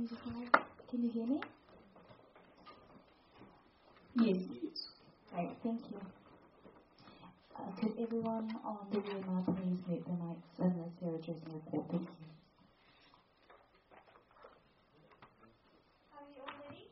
Can you hear me? Yes. Great, thank you. Could everyone on the VMR please mute the mics unless they're addressing a report? Thank you. Are you all ready?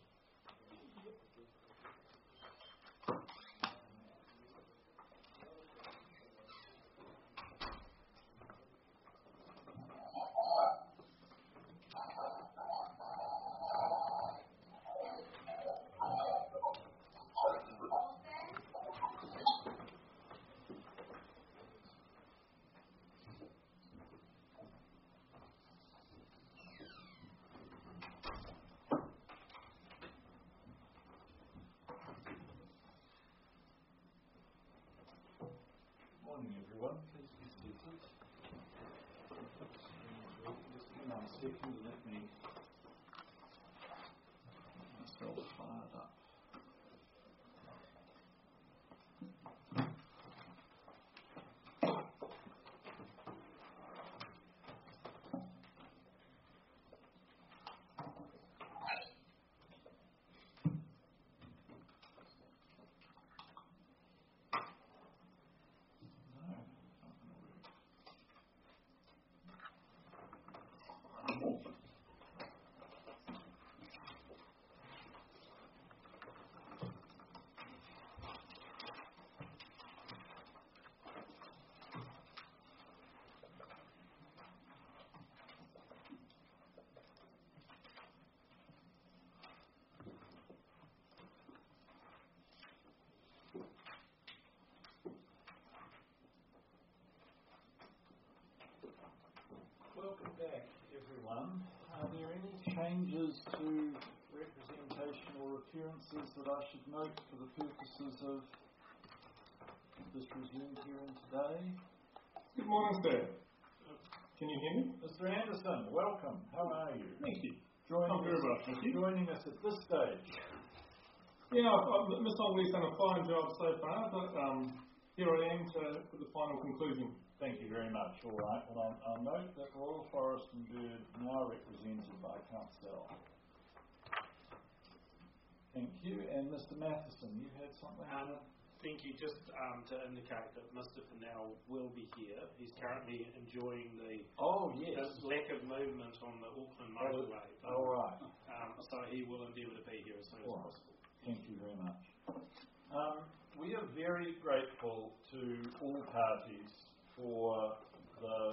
Morning everyone, please be seated. Just hang on a second and let me get myself fired up. Welcome back, everyone. Are there any changes to representation or appearances that I should note for the purposes of this resumed hearing today? Good morning, sir. Can you hear me? Mr. Anderson, welcome. How are you? Thank you. Joining us at this stage. Yeah, Ms. Longley's done a fine job so far, but here I am for the final conclusion. Thank you very much. All right. Well, I'll note that Royal Forest and Bird now represented by Council. Thank you. And Mr. Matheson, you had something? Thank you. Just to indicate that Mr. Fennell will be here. He's currently enjoying the lack of movement on the Auckland motorway. All right. So he will endeavour to be here as soon as possible. Thank you very much. We are very grateful to all parties for the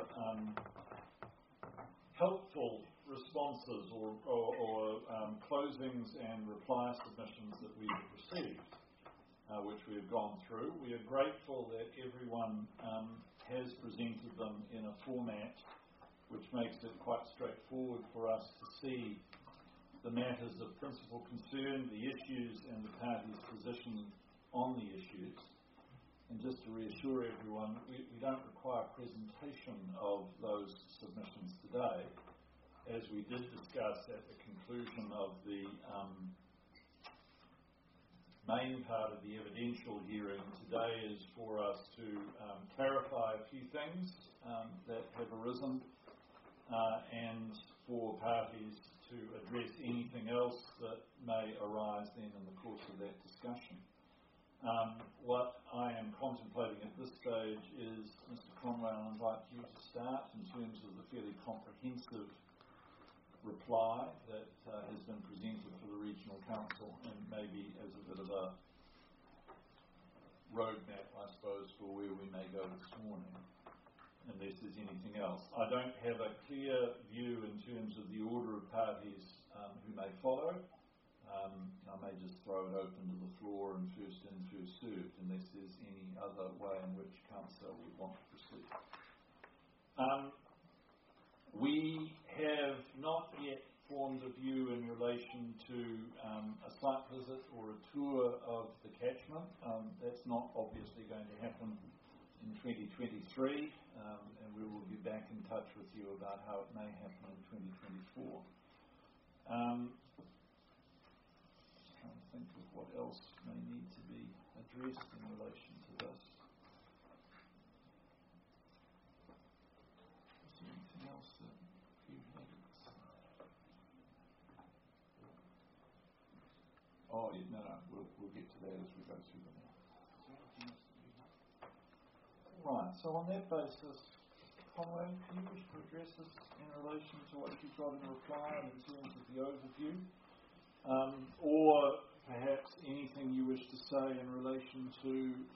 helpful responses or closings and reply submissions that we have received, which we have gone through. We are grateful that everyone has presented them in a format which makes it quite straightforward for us to see the matters of principal concern, the issues, and the parties' position on the issues. And just to reassure everyone, we don't require presentation of those submissions today. As we did discuss at the conclusion of the main part of the evidential hearing, today is for us to clarify a few things that have arisen and for parties to address anything else that may arise then in the course of that discussion. What I am contemplating at this stage is, Mr. Conway, I'll invite you to start in terms of the fairly comprehensive reply that has been presented for the Regional Council, and maybe as a bit of a roadmap, I suppose, for where we may go this morning, unless there's anything else. I don't have a clear view in terms of the order of parties who may follow. I may just throw it open to the floor and first in, first served, unless there's any other way in which Council would want to proceed. We have not yet formed a view in relation to a site visit or a tour of the catchment. That's not obviously going to happen in 2023, and we will be back in touch with you about how it may happen in 2024. Trying to think of what else may need to be addressed in relation to this. Is there anything else that you had? Yeah, no, we'll get to that as we go through the now. Right, so on that basis, Conway, do you wish to address us in relation to what you've got in reply and in terms of the overview? Or perhaps anything you wish to say in relation to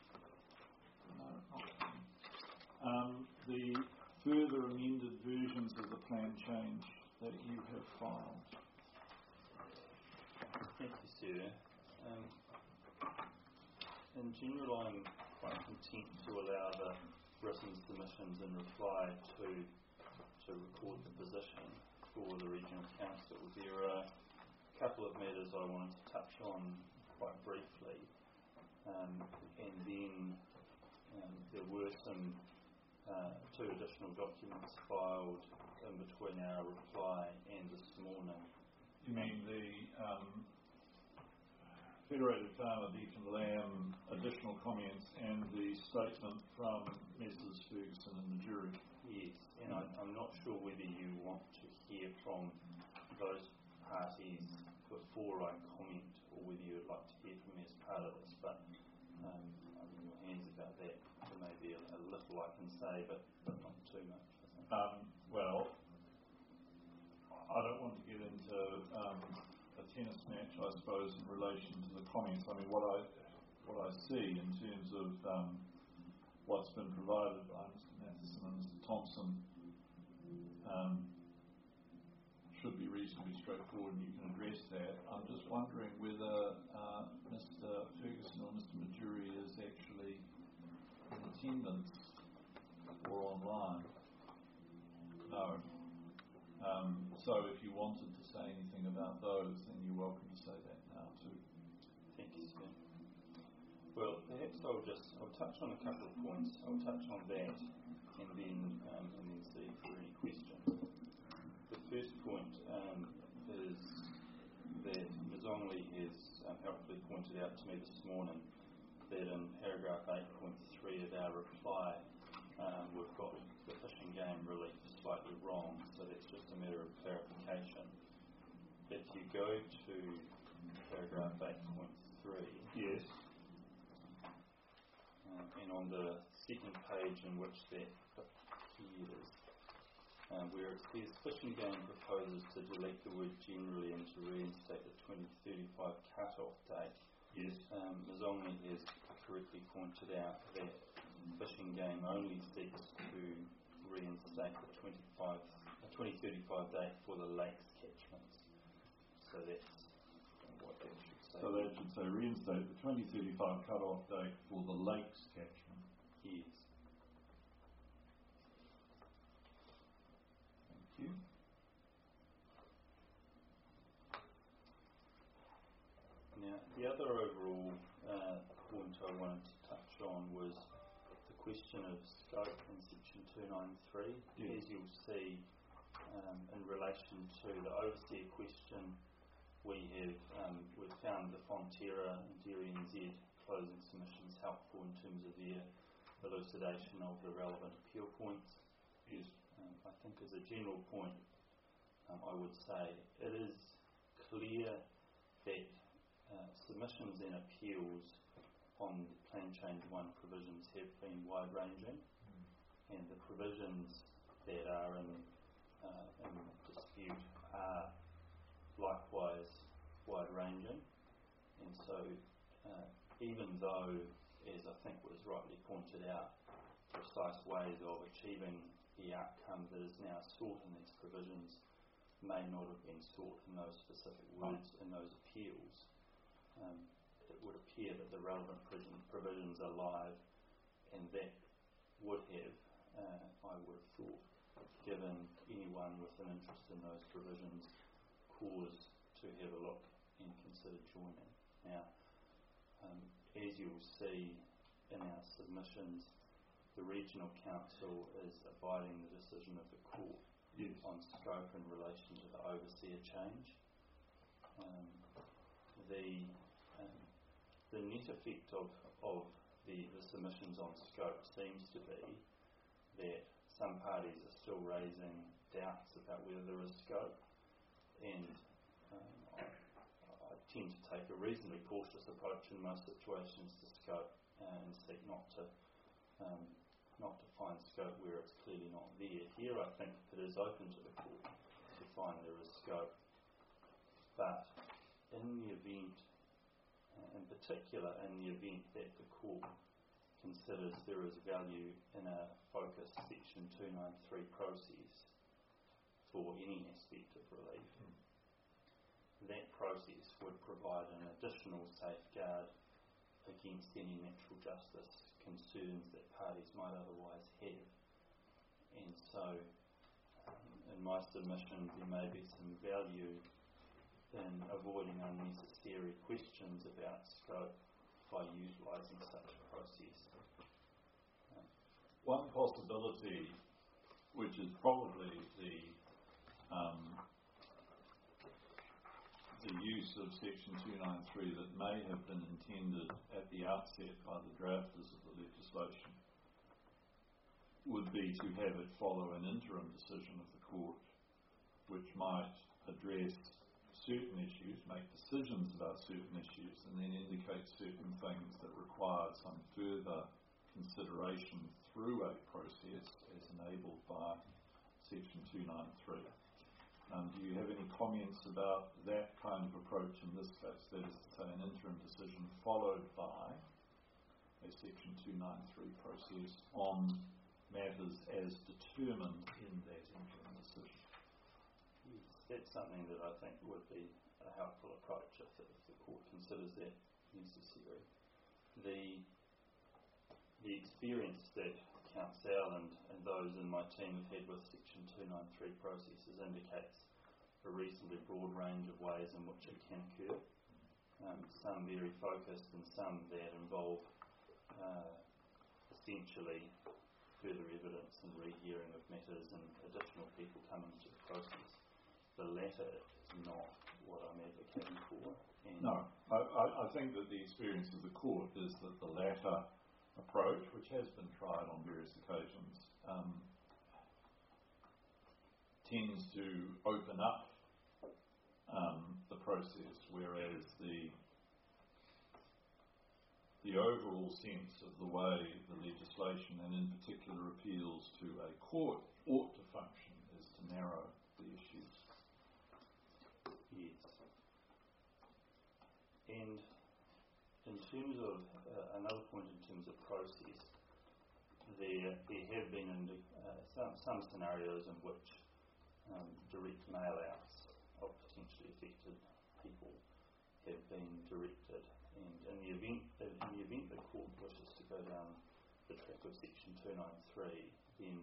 the further amended versions of the plan change that you have filed? Thank you, Sir. In general, I'm quite content to allow the written submissions in reply to record the position for the Regional Council. There are a couple of matters I wanted to touch on quite briefly, and then there were some two additional documents filed in between our reply and this morning. You mean the Federated Farmer Beef and Lamb additional comments and the statement from Messrs Ferguson and Majuri? Yes, and I'm not sure whether you want to hear from those parties before I comment, or whether you would like to hear from me as part of this, but I'm in your hands about that. There may be a little I can say, but not too much, I think. Well, I don't want to get into a tennis match, I suppose, in relation to the comments. I mean, what I see in terms of what's been provided by Mr Matheson and Mr Thompson should be reasonably straightforward, and you can address that. I'm just wondering whether Mr Ferguson or Mr Majuri is actually in attendance or online. No. So if you wanted to say anything about those, then you're welcome to say that now too. Thank you, Sir. Well, perhaps I'll touch on a couple of points. I'll touch on that and then see if there are any questions. The first point is that Ms Ongley has helpfully pointed out to me this morning that in paragraph 8.3 of our reply, we've got the fishing game relief slightly wrong, so that's just a matter of clarification. If you go to paragraph 8.3, Yes. And on the second page in which that appears, where it says fishing game proposes to delete the word generally and to reinstate the 2035 cut-off date. Yes. Ms Ongley has correctly pointed out that fishing game only seeks to reinstate the 2035 date for the lakes catchments. So that's what that should say. So that should say reinstate the 2035 cut-off date for the lakes catchment. Yes. Thank you. Now, the other overall point I wanted to touch on was the question of scope in section 293. Yes. As you'll see, in relation to the overseer question, we've found the Fonterra and Dairy NZ closing submissions helpful in terms of their elucidation of the relevant appeal points. Yes. I think as a general point, I would say it is clear that submissions and appeals on the Plan Change 1 provisions have been wide-ranging, and the provisions that are in dispute are likewise wide-ranging. And so even though, as I think was rightly pointed out, precise ways of achieving the outcome that is now sought in these provisions may not have been sought in those specific words in those appeals, it would appear that the relevant provisions are live, and that would have, I would have thought, given anyone with an interest in those provisions cause to have a look and consider joining. Now, as you'll see in our submissions, the Regional Council is abiding the decision of the Court. Yes. On scope in relation to the overseer change. The net effect of the submissions on scope seems to be that some parties are still raising doubts about whether there is scope, and I tend to take a reasonably cautious approach in most situations to scope and seek not to find scope where it's clearly not there. Here I think it is open to the court to find there is scope, but in the event, in particular in the event that the court considers there is value in a focused Section 293 process for any aspect of relief, that process would provide an additional safeguard against any natural justice concerns that parties might otherwise have. And so, in my submission, there may be some value in avoiding unnecessary questions about scope by utilising such a process. One possibility, which is probably the use of Section 293 that may have been intended at the outset by the drafters of the legislation, would be to have it follow an interim decision of the court which might address certain issues, make decisions about certain issues, and then indicate certain things that require some further consideration through a process as enabled by Section 293. Do you have any comments about that kind of approach in this case? That is to say, an interim decision followed by a Section 293 process on matters as determined in that interim decision. Yes, that's something that I think would be a helpful approach if the court considers that necessary. The experience that Council and those in my team have had with Section 293 processes indicates a reasonably broad range of ways in which it can occur. Some very focused and some that involve essentially further evidence and rehearing of matters and additional people coming to the process. The latter is not what I'm advocating for. No, I think that the experience of the court is that the latter approach, which has been tried on various occasions, tends to open up the process, whereas the overall sense of the way the legislation, and in particular appeals to a court, ought to function is to narrow the issues. Yes. And in terms of another point in terms of process, there have been some scenarios in which direct mail-outs of potentially affected people have been directed, and in the event the court wishes to go down the track of Section 293, then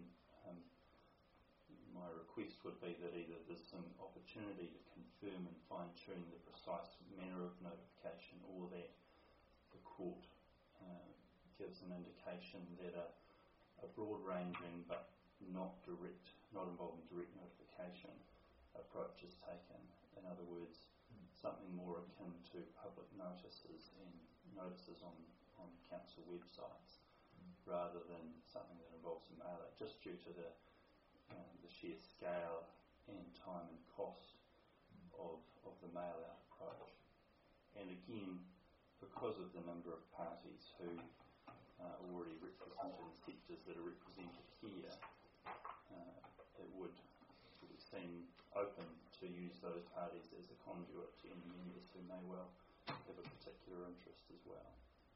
my request would be that either there's some opportunity to confirm and fine-tune the precise manner of notification, or that the court gives an indication that a broad-ranging but not involving direct notification approach is taken. In other words, something more akin to public notices and notices on council websites, rather than something that involves a mail-out, just due to the sheer scale and time and cost of the mail-out approach. And again, because of the number of parties who are already represented in sectors that are represented here, it would seem open to use those parties as a conduit to any members who may well have a particular interest as well.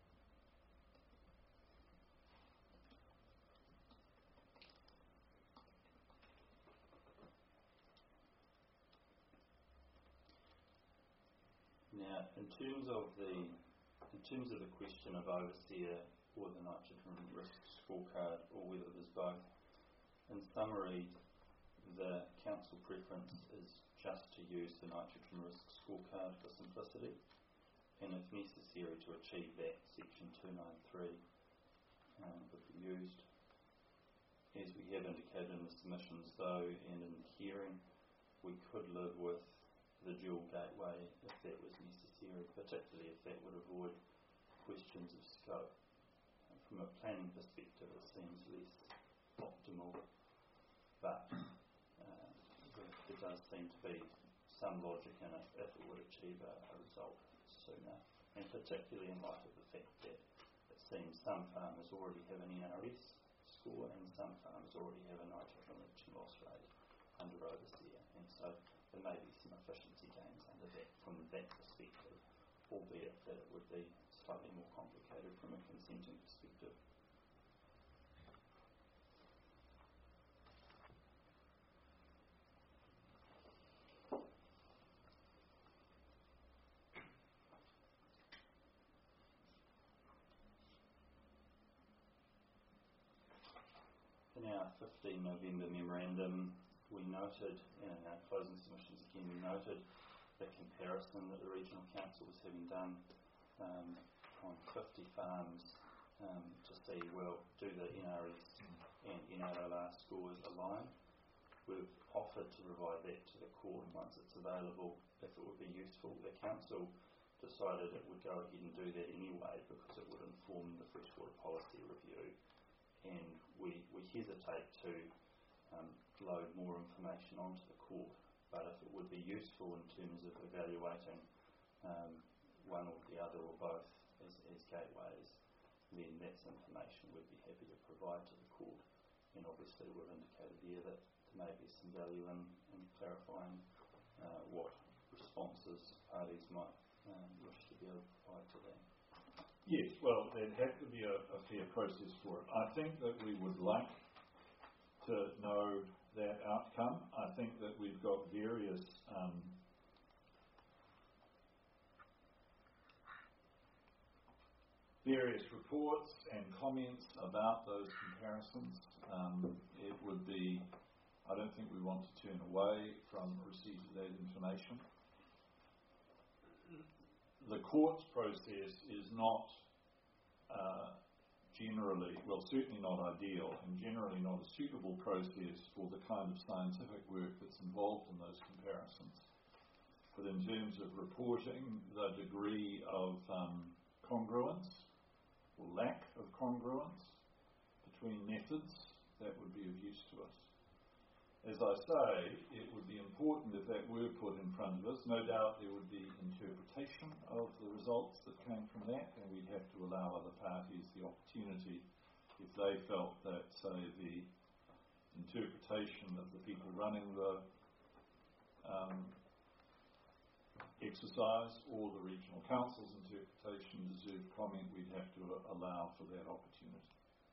Now, in terms of the question of overseer or the nitrogen risk scorecard, or whether there's both, in summary, the council preference is just to use the nitrogen risk scorecard for simplicity, and if necessary to achieve that, Section 293 would be used. As we have indicated in the submissions though, and in the hearing, we could live with the dual gateway if that was necessary, particularly if that would avoid questions of scope. From a planning perspective, it seems less optimal, but there does seem to be some logic in it if it would achieve a result sooner, and particularly in light of the fact that it seems some farmers already have an NRS score and some farmers already have a nitrogen leaching loss rate under overseer, and so there may be some efficiency gains under that from that perspective, albeit that it would be slightly more complicated from a consenting perspective. In our 15 November memorandum, we noted, and in our closing submissions again, we noted the comparison that the Regional Council was having done on 50 farms to see, well, do the NRS and NRLR scores align? We've offered to provide that to the court once it's available, if it would be useful. The Council decided it would go ahead and do that anyway because it would inform the freshwater policy review, and we hesitate to load more information onto the court, but if it would be useful in terms of evaluating one or the other or both as gateways, then that's information we'd be happy to provide to the court. And obviously we've indicated here that there may be some value in clarifying what responses parties might wish to be able to provide to that. Yes, well, there'd have to be a fair process for it. I think that we would like to know that outcome. I think that we've got various reports and comments about those comparisons. It would be, I don't think we want to turn away from receipt of that information. The court's process is not generally, well, certainly not ideal, and generally not a suitable process for the kind of scientific work that's involved in those comparisons. But in terms of reporting the degree of congruence or lack of congruence between methods, that would be of use to us. As I say, it would be important if that were put in front of us. No doubt there would be interpretation of the results that came from that, and we'd have to allow other parties the opportunity, if they felt that, say, the interpretation of the people running the exercise or the regional council's interpretation deserved comment, we'd have to allow for that opportunity.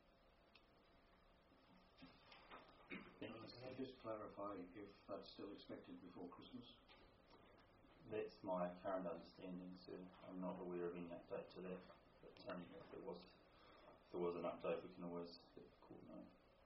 Can I just clarify if that's still expected before Christmas? That's my current understanding, sir. I'm not aware of any update to that. But if there was an update, we can always let the court know.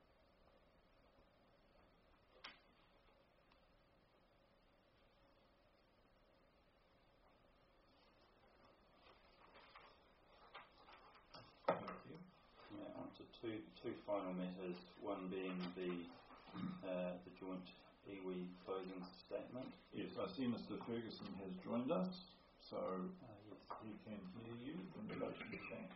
Thank you. Yeah, on to two final matters. One being the joint iwi closing statement. Yes, I see Mr. Ferguson has joined us, so yes, he can hear you in relation to that.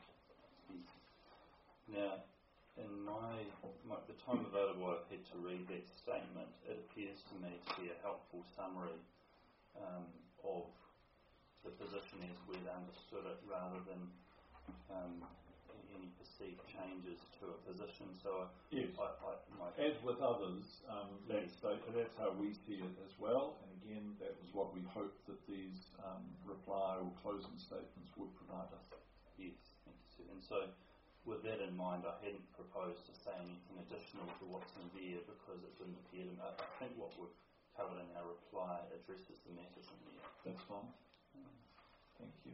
Now, in the time available, I've had to read that statement. It appears to me to be a helpful summary of the position as we'd understood it, rather than any perceived changes to a position. So yes, as with others, that's how we see it as well. And again, that was what we hoped that these reply or closing statements would provide us. Yes, thank you, sir. And so, with that in mind, I hadn't proposed to say anything additional to what's in there because it didn't appear to me. I think what we've covered in our reply addresses the matters in there. That's fine. Thank you.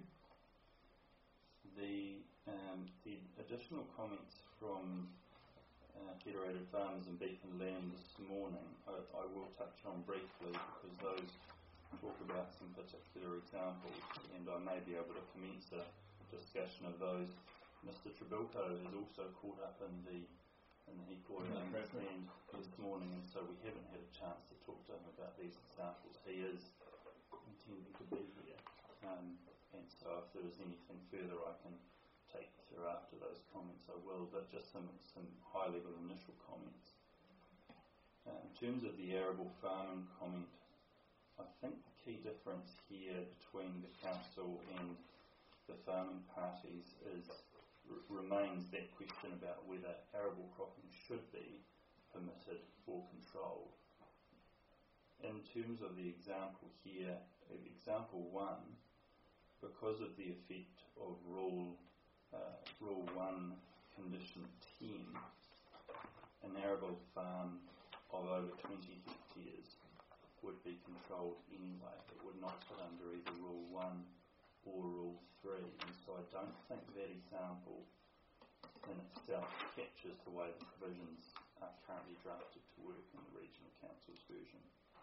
The additional comments from Federated Farmers and Beacon Land this morning, I will touch on briefly because those talk about some particular examples, and I may be able to commence a discussion of those. Mr. Trabilko has also caught up in the Hikoi Land this morning, and so we haven't had a chance to talk to him about these examples. He is intending to be here, and so if there is anything further I can take through after those comments, I will, but just some high-level initial comments. In terms of the arable farming comment, I think the key difference here between the council and the farming parties remains that question about whether arable cropping should be permitted or controlled. In terms of the example here, example 1, because of the effect of Rule 1, Condition 10, an arable farm of over 20 hectares would be controlled anyway. It would not fit under either Rule 1 or Rule 3, and so I don't think that example in itself captures the way the provisions are currently drafted to work in the Regional Council's version.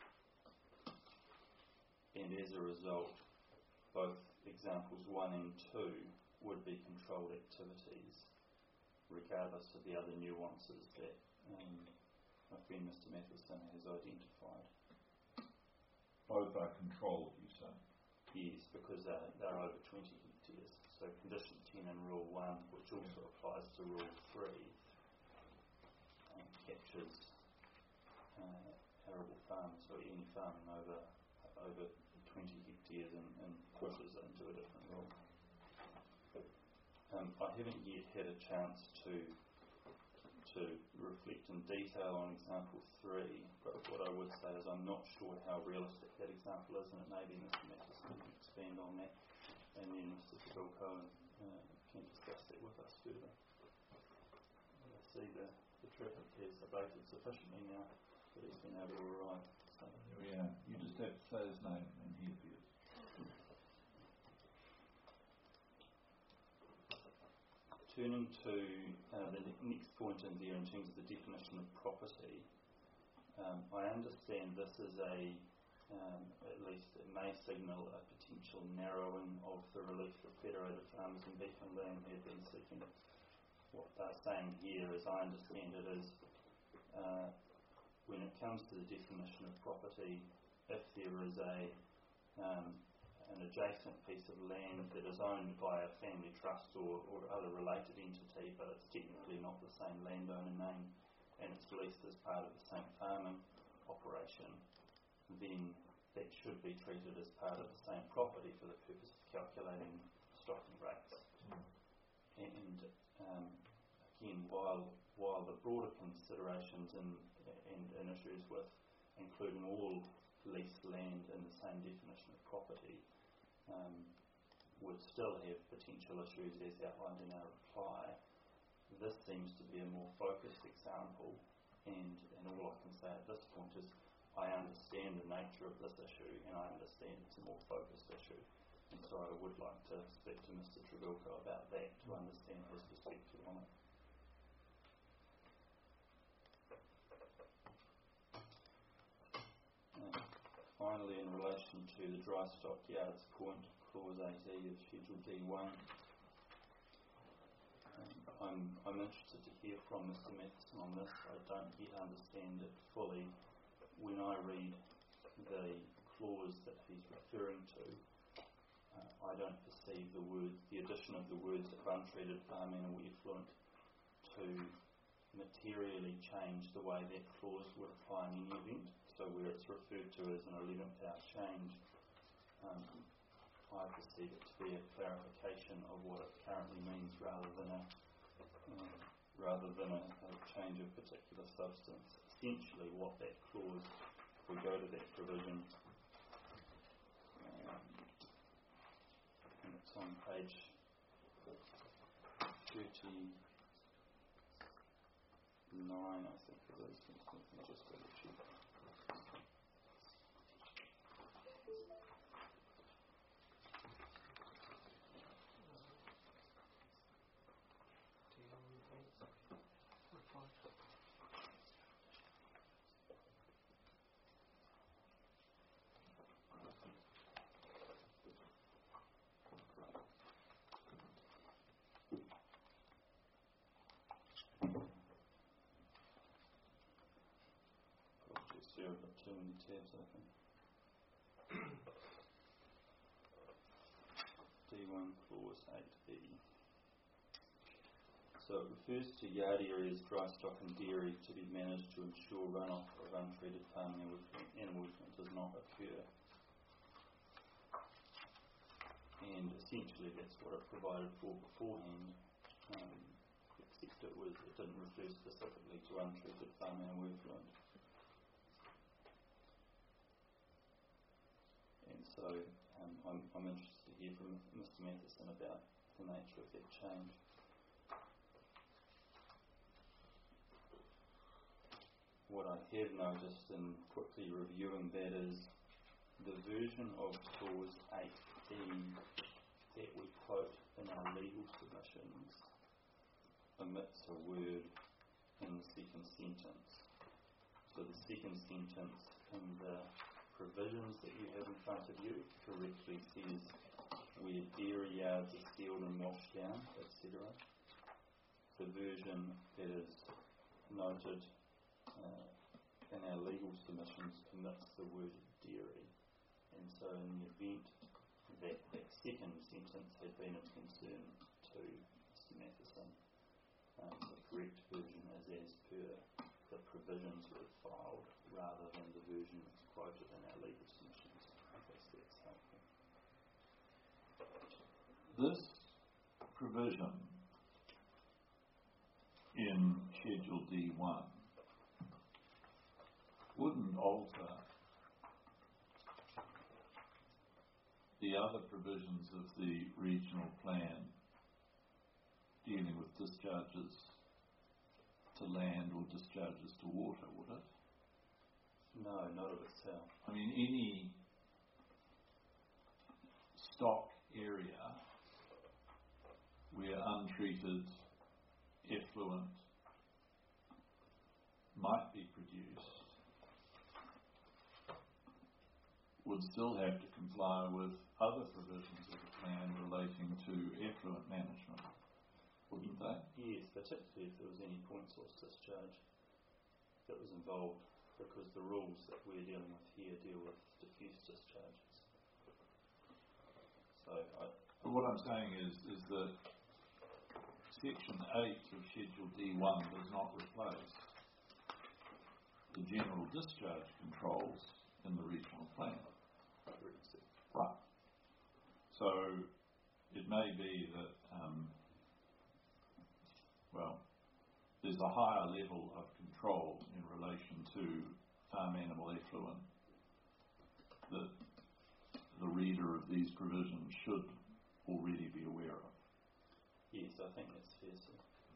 And as a result, both examples 1 and 2 would be controlled activities, regardless of the other nuances that my friend Mr. Matheson has identified. Both are controlled, you say? Yes, because they're over 20 hectares. So Condition 10 in Rule 1, which also applies to Rule 3, captures arable farms or any farming over 20 hectares and pushes it into a different rule. I haven't yet had a chance to reflect in detail on example 3, but what I would say is I'm not sure how realistic that example is, and it may be Mr. Matheson can expand on that, and then Mr. Trabilko can discuss that with us further. I see the traffic has abated sufficiently now that he's been able to arrive. So. Yeah, you just have to say his name and he appears. Turning to the next point in there in terms of the definition of property, I understand this is at least it may signal a potential narrowing of the relief that Federated Farmers and Beef and Lamb have been seeking. What they're saying here, as I understand it, is when it comes to the definition of property, if there is an adjacent piece of land that is owned by a family trust or other related entity, but it's technically not the same landowner name, and it's leased as part of the same farming operation, then that should be treated as part of the same property for the purpose of calculating stocking rates. And again, while the broader considerations and issues with including all leased land in the same definition of property would still have potential issues as outlined in our reply, this seems to be a more focused example, and all I can say at this point is I understand the nature of this issue and I understand it's a more focused issue, and so I would like to speak to Mr. Trabilko about that to understand his perspective on it. Finally, in relation to the dry stock yards point, Clause 8E of Schedule D1, I'm interested to hear from Mr. Matheson on this. I don't yet understand it fully. When I read the clause that he's referring to, I don't perceive the addition of the words of untreated farming or effluent to materially change the way that clause would apply in any event. So where it's referred to as an 11th hour change, I perceive it to be a clarification of what it currently means rather than a change of particular substance. Essentially what that clause, if we go to that provision, and it's on page 39, I think it is. Let me just go to check. There are about too many tabs, I think. D1 Clause 8E. So it refers to yard areas, dry stock and dairy to be managed to ensure runoff of untreated farming animal effluent does not occur. and essentially that's what it provided for beforehand, except it didn't refer specifically to untreated farm animal effluent. And so I'm interested to hear from Mr. Matheson about the nature of that change. What I have noticed in quickly reviewing that is the version of clause 8E that we quote in our legal submissions omits a word in the second sentence. So the second sentence in the provisions that you have in front of you correctly says where dairy yards are sealed and washed down, etc. The version that is noted in our legal submissions omits the word dairy. And so in the event that that second sentence had been of concern to Mr. Matheson, the correct version is as per the provisions that are filed rather than the version that's quoted in our legal submissions. I guess that's helpful. This provision in Schedule D1 wouldn't alter the other provisions of the regional plan dealing with discharges to land or discharges to water, would it? No, not of itself. I mean, any stock area where untreated effluent might be produced would still have to comply with other provisions of the plan relating to effluent management, wouldn't they? Yes, particularly if there was any point source discharge that was involved, because the rules that we're dealing with here deal with diffuse discharges. So what I'm saying is that Section 8 of Schedule D1 does not replace the general discharge controls in the regional plan. Right. So it may be that, there's a higher level of control in relation to farm animal effluent that the reader of these provisions should already be aware of. Yes, I think that's fair, sir.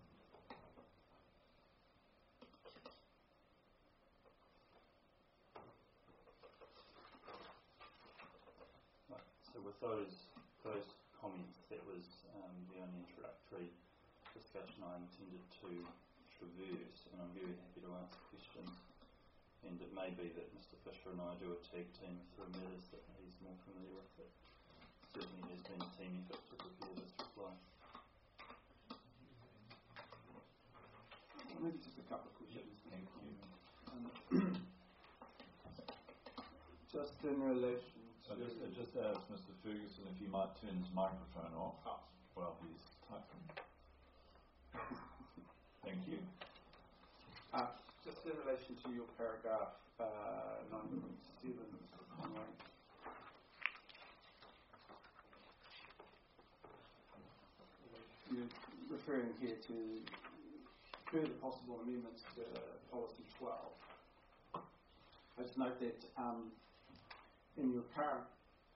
Right. So with those comments, that was the only introductory discussion I intended to traverse, and I'm very happy to answer questions. And it may be that Mr. Fisher and I do a tag team through matters that he's more familiar with, but certainly has been a team effort to prepare this reply. Maybe just a couple of questions. Thank you. Just in relation to... I just asked Mr. Ferguson if he might turn his microphone off while he's typing. Thank you. Just in relation to your paragraph 9.7, you're referring here to further possible amendments to Policy 12. I just note that in your current,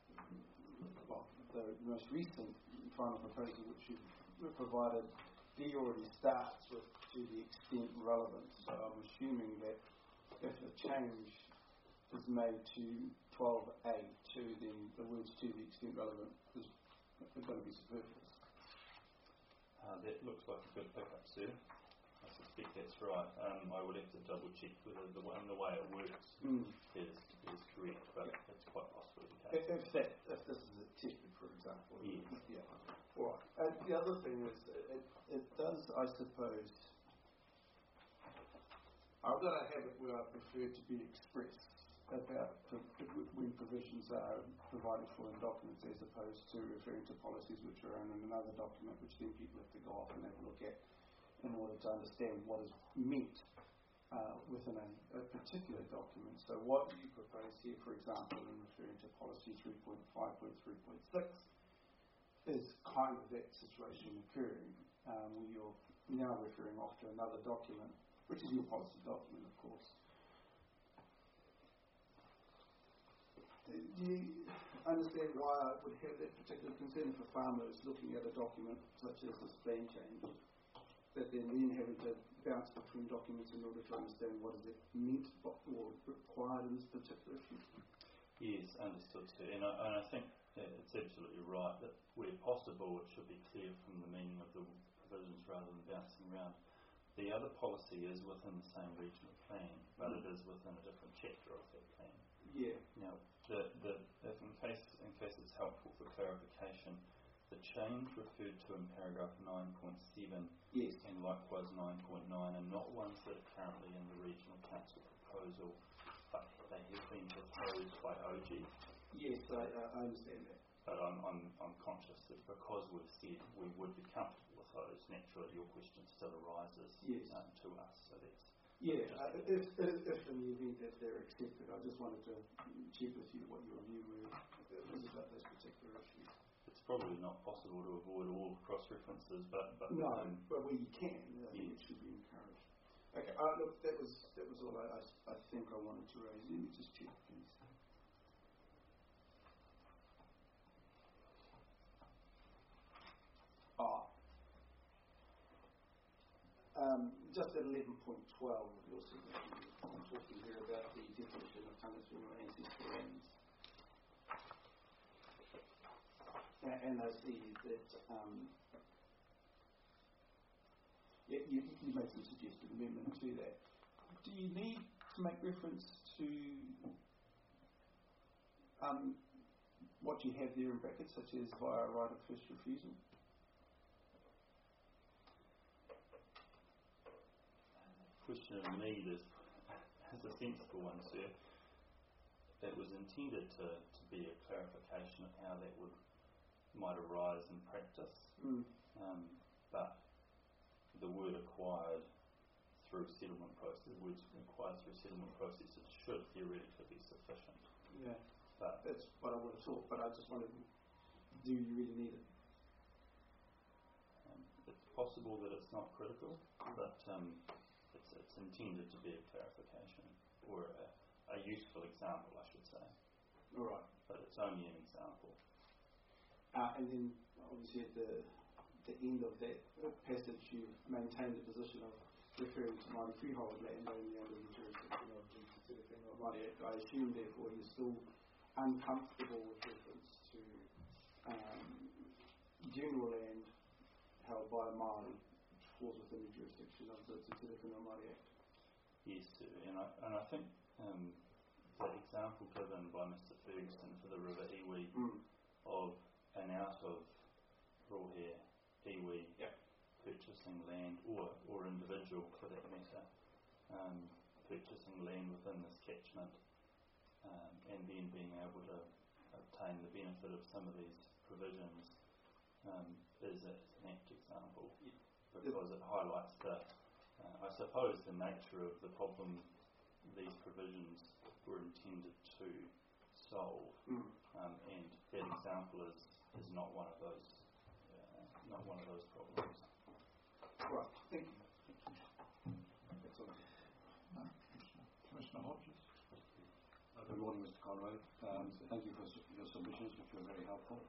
the most recent final proposal which you've provided, D already starts with to the extent relevant. So I'm assuming that if a change is made to 12A2, then the words to the extent relevant is going to be superfluous. That looks like a good pickup, sir. I suspect that's right. I would have to double check whether the way it works is correct, but it's quite possibly the case. If this is accepted, for example. Yes. Yeah. All right. The other thing is, it does, I suppose, I've got a habit where I prefer to be expressed about when provisions are provided for in documents as opposed to referring to policies which are in another document which then people have to go off and have a look at in order to understand what is meant within a particular document. So what you propose here, for example, in referring to policy 3.5.3.6, is kind of that situation occurring, where you're now referring off to another document, which is your policy document, of course. Do you understand why I would have that particular concern for farmers looking at a document such as this plan change, that they're then having to bounce between documents in order to understand what is it meant or required in this particular issue? Yes, understood, sir. And I think it's absolutely right that where possible it should be clear from the meaning of the provisions rather than bouncing around. The other policy is within the same regional plan, but it is within a different chapter of that plan. Yeah. Now, if in case it's helpful for clarification, the change referred to in paragraph 9.7 yes. and likewise 9.9 are not ones that are currently in the regional council proposal, but they have been proposed by OG. Yes, I understand that. But I'm conscious that because we've said we would be comfortable with those, naturally your question still arises yes. To us. So that's if in the event that they're accepted, I just wanted to check with you what your view was about those particular issues. It's probably not possible to avoid all cross-references, but no, but where you can, yes. it should be encouraged. Okay, look, that was all I think I wanted to raise. Let me just check, please. Just at 11.12 of your submission, I'm talking here about the definition of Tangatuna or ancestral lands. And I see that you made some suggested amendment to that. Do you need to make reference to what you have there in brackets, such as via right of first refusal? Question of need is a sensible one, sir. That was intended to be a clarification of how that might arise in practice, but the word acquired through settlement process, words acquired through settlement processes should theoretically be sufficient. Yeah, but that's what I would have thought. But I just wondered, do you really need it? It's possible that it's not critical, but it's intended to be a clarification or a useful example, I should say. All right. But it's only an example. And then, obviously, at the end of that passage, you've maintained the position of referring to Māori freehold land only under the jurisdiction of the Pacific and Māori Act. I assume, therefore, you're still uncomfortable with reference to general land held by Māori, which falls within the jurisdiction of the Pacific and Māori Act. Yes, sir. And I think the example given by Mr. Ferguson for the River Iwi of an out of Rohe Iwi purchasing land, or individual for that matter, purchasing land within this catchment and then being able to obtain the benefit of some of these provisions is an apt example, because it highlights I suppose the nature of the problem these provisions were intended to solve, and that example is not one of those problems. Right. Thank you. That's all. Commissioner Hodges. Good morning, Mr. Conroy. Thank you for your submissions, which were very helpful.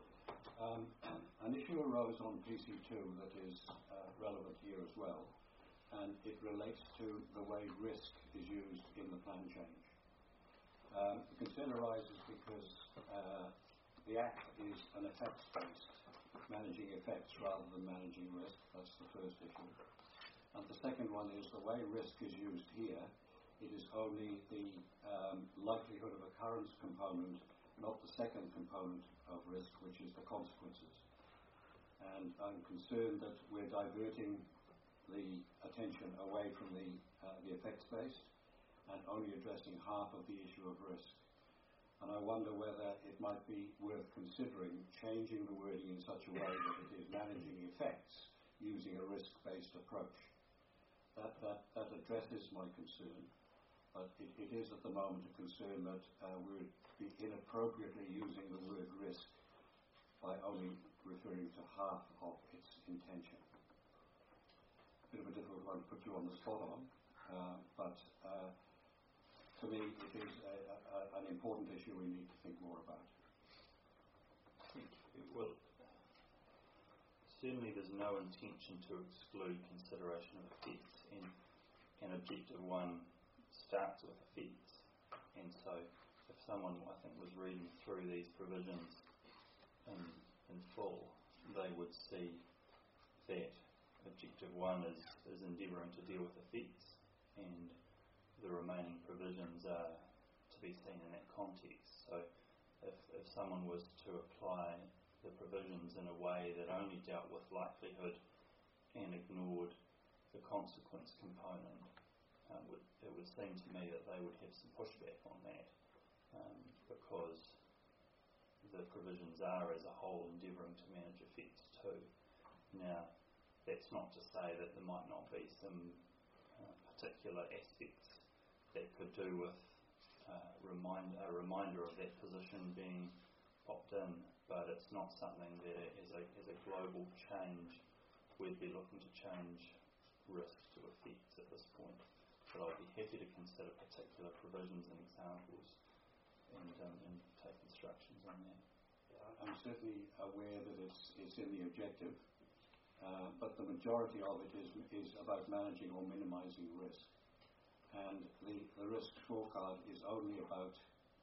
An issue arose on PC2 that is relevant here as well, and it relates to the way risk is used in the plan change. The concern arises because the Act is an effects-based, managing effects rather than managing risk. That's the first issue. And the second one is the way risk is used here, it is only the likelihood of occurrence component, not the second component of risk, which is the consequences. And I'm concerned that we're diverting the attention away from the effects-based and only addressing half of the issue of risk. And I wonder whether it might be worth considering changing the wording in such a way that it is managing effects using a risk-based approach. That addresses my concern, but it is at the moment a concern that we'd be inappropriately using the word risk by only referring to half of its intention. Bit of a difficult one to put you on the spot on, but to me it is an important issue we need to think more about. Well, certainly there's no intention to exclude consideration of effects, and Objective 1 starts with effects, and so if someone, I think, was reading through these provisions in full, they would see that Objective 1 is endeavouring to deal with effects, and the remaining provisions are to be seen in that context. So if someone was to apply the provisions in a way that only dealt with likelihood and ignored the consequence component, it would seem to me that they would have some pushback on that, because the provisions are as a whole endeavouring to manage effects too. Now, that's not to say that there might not be some particular aspects that could do with a reminder of that position being popped in, but it's not something that as a global change we'd be looking to change risk to effects at this point. But I'd be happy to consider particular provisions and examples and take instructions on that. I'm certainly aware that it's in the objective, but the majority of it is about managing or minimising risk. And the risk scorecard is only about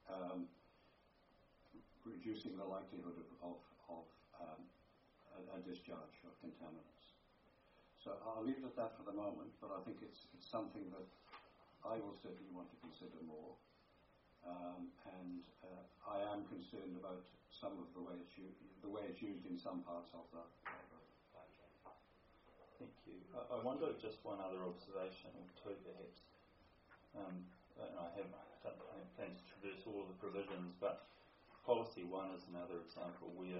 reducing the likelihood of a discharge of contaminants. So I'll leave it at that for the moment, but I think it's something that I will certainly want to consider more. And I am concerned about some of the way it's used in some parts of the Thank you. I wonder just one other observation or two perhaps. And I don't plan to traverse all of the provisions, but Policy 1 is another example where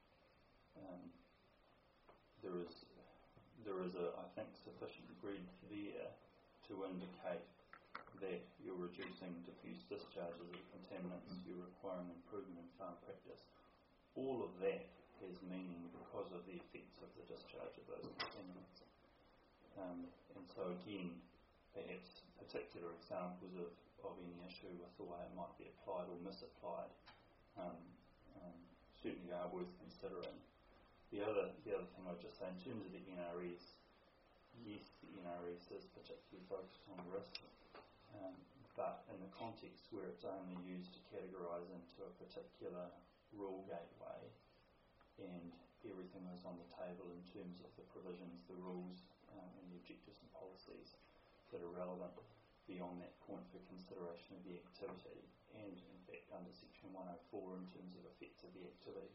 there is a, I think, sufficient grid there to indicate that you're reducing diffuse discharges of contaminants, you're requiring improvement in farm practice. All of that has meaning because of the effects of the discharge of those contaminants. And so again, perhaps particular examples of any issue with the way it might be applied or misapplied certainly are worth considering. The other thing I'd just say in terms of the NRS, yes, the NRS is particularly focused on risk, but in the context where it's only used to categorise into a particular rule gateway, and everything is on the table in terms of the provisions, the rules, and the objectives and policies that are relevant beyond that point for consideration of the activity, and in fact under Section 104 in terms of effects of the activity.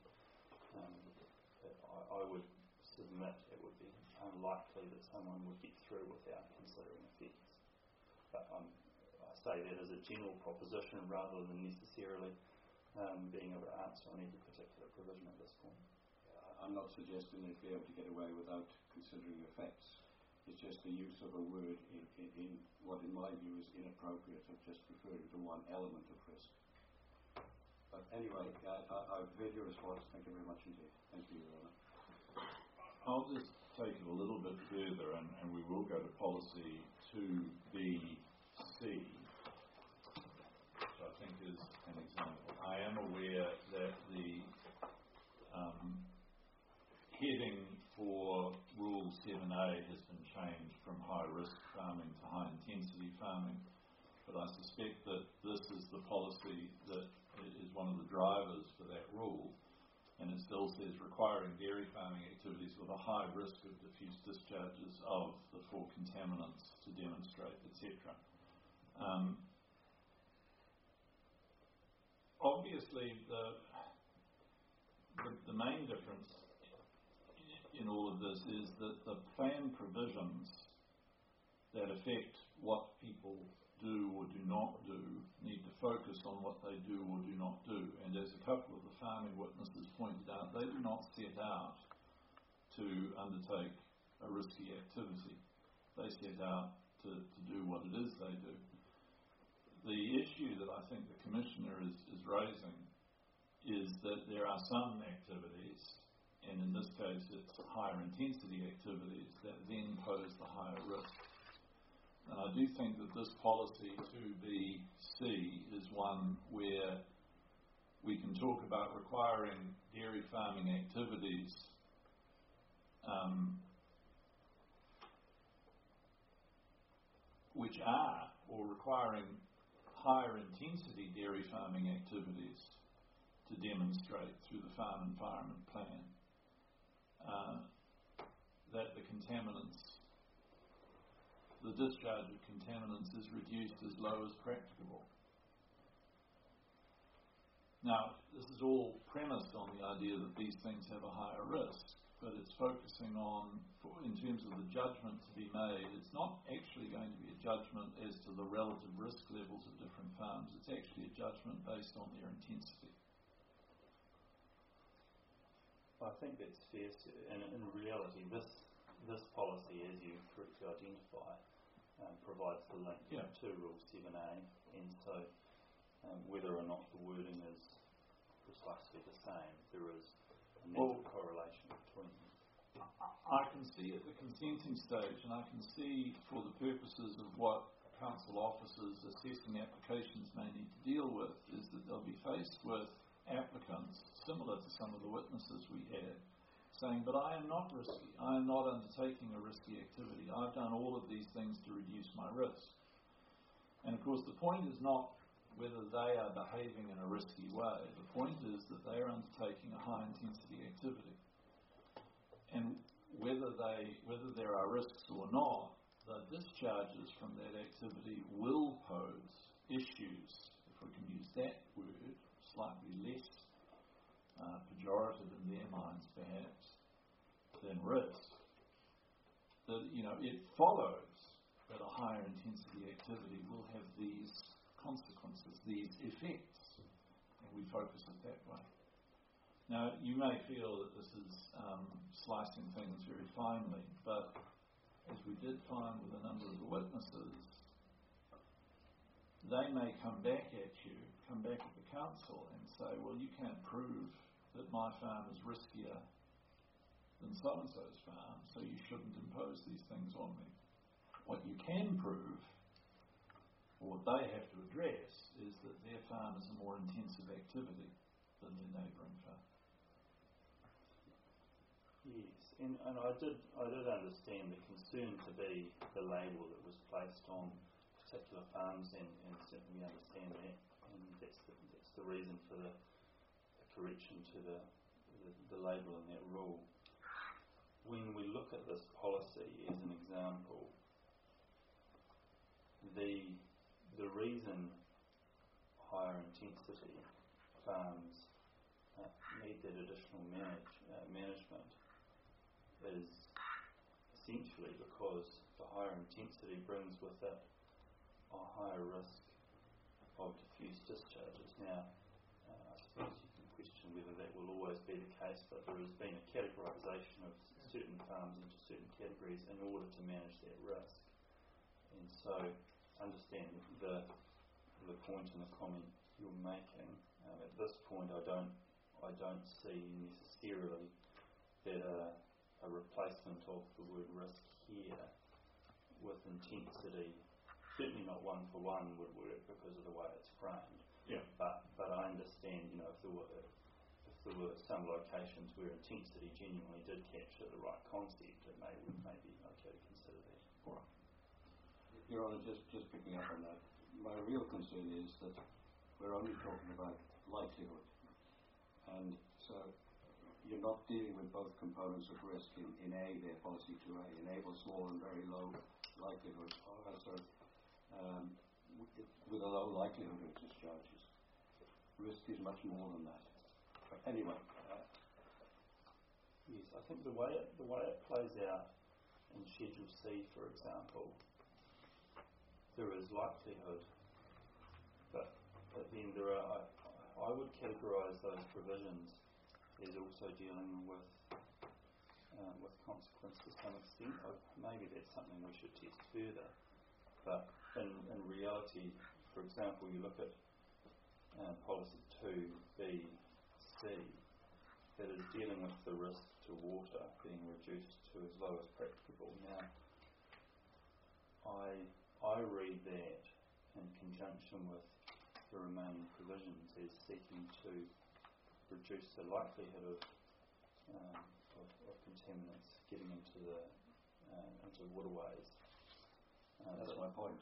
I would submit it would be unlikely that someone would get through without considering effects. But I say that as a general proposition rather than necessarily being able to answer on every particular provision at this point. I'm not suggesting they'd be able to get away without considering effects. It's just the use of a word in what in my view is inappropriate of just referring to one element of risk. But anyway, I've heard your response. Thank you very much indeed. Thank you, Your Honour. I'll just take it a little bit further, and we will go to Policy 2BC, which I think is an example. I am aware that the heading for Rule 7A has been changed from high-risk farming to high-intensity farming, but I suspect that this is the policy that is one of the drivers for that rule, and it still says requiring dairy farming activities with a high risk of diffuse discharges of the 4 contaminants to demonstrate, etc. Obviously, the main difference in all of this is that the plan provisions that affect what people do or do not do need to focus on what they do or do not do. And as a couple of the farming witnesses pointed out, they do not set out to undertake a risky activity. They set out to do what it is they do. The issue that I think the Commissioner is raising is that there are some activities and in this case it's higher intensity activities that then pose the higher risk. And I do think that this policy 2BC is one where we can talk about requiring dairy farming activities which are, or requiring higher intensity dairy farming activities to demonstrate through the Farm Environment Plan that the contaminants, the discharge of contaminants is reduced as low as practicable. Now, this is all premised on the idea that these things have a higher risk, but it's focusing on, in terms of the judgment to be made, it's not actually going to be a judgment as to the relative risk levels of different farms. It's actually a judgment based on their intensity. I think that's fair, and in reality, this policy, as you correctly identify, provides the link to Rule 7A, and so whether or not the wording is precisely the same, there is a natural correlation between them. I can see at the consenting stage, and I can see for the purposes of what council officers assessing applications may need to deal with, is that they'll be faced with applicants, similar to some of the witnesses we had, saying, but I am not risky. I am not undertaking a risky activity. I've done all of these things to reduce my risk. And of course the point is not whether they are behaving in a risky way. The point is that they are undertaking a high intensity activity. And whether there are risks or not, the discharges from that activity will pose issues, if we can use that word, slightly less pejorative in their minds perhaps than risk. That, it follows that a higher intensity activity will have these consequences, these effects, and we focus it that way. Now, you may feel that this is slicing things very finely, but as we did find with a number of the witnesses, they may come back at the council and say, well, you can't prove that my farm is riskier than so-and-so's farm, so you shouldn't impose these things on me. What you can prove, or what they have to address, is that their farm is a more intensive activity than their neighbouring farm. Yes, and I did understand the concern to be the label that was placed on particular farms, and certainly understand that, and that's the reason for the correction to the label in that rule. When we look at this policy as an example, the reason higher intensity farms need that additional management is essentially because the higher intensity brings with it a higher risk of diffuse discharges. Now, I suppose you can question whether that will always be the case, but there has been a categorisation of certain farms into certain categories in order to manage that risk. And so, understand the point and the comment you're making. At this point, I don't see necessarily that a replacement of the word risk here with intensity, certainly not one for one, would work because of the way it's framed. Yeah. But I understand, if there were some locations where intensity genuinely did capture the right concept, it may be okay to consider that. All right. Your Honour, just picking up on that, my real concern is that we're only talking about likelihood, and so you're not dealing with both components of risk in A, their policy 2A, enable small and very low likelihood, with a low likelihood of discharges. Risk is much more than that. But anyway. Yes, I think the way it plays out in Schedule C, for example, there is likelihood, but then there are. I would categorise those provisions as also dealing with consequence to some extent. Maybe that's something we should test further. But in reality, for example, you look at policy 2BC, that is dealing with the risk to water being reduced to as low as practicable. Now, I read that in conjunction with the remaining provisions as seeking to reduce the likelihood of contaminants getting into waterways. That's my point.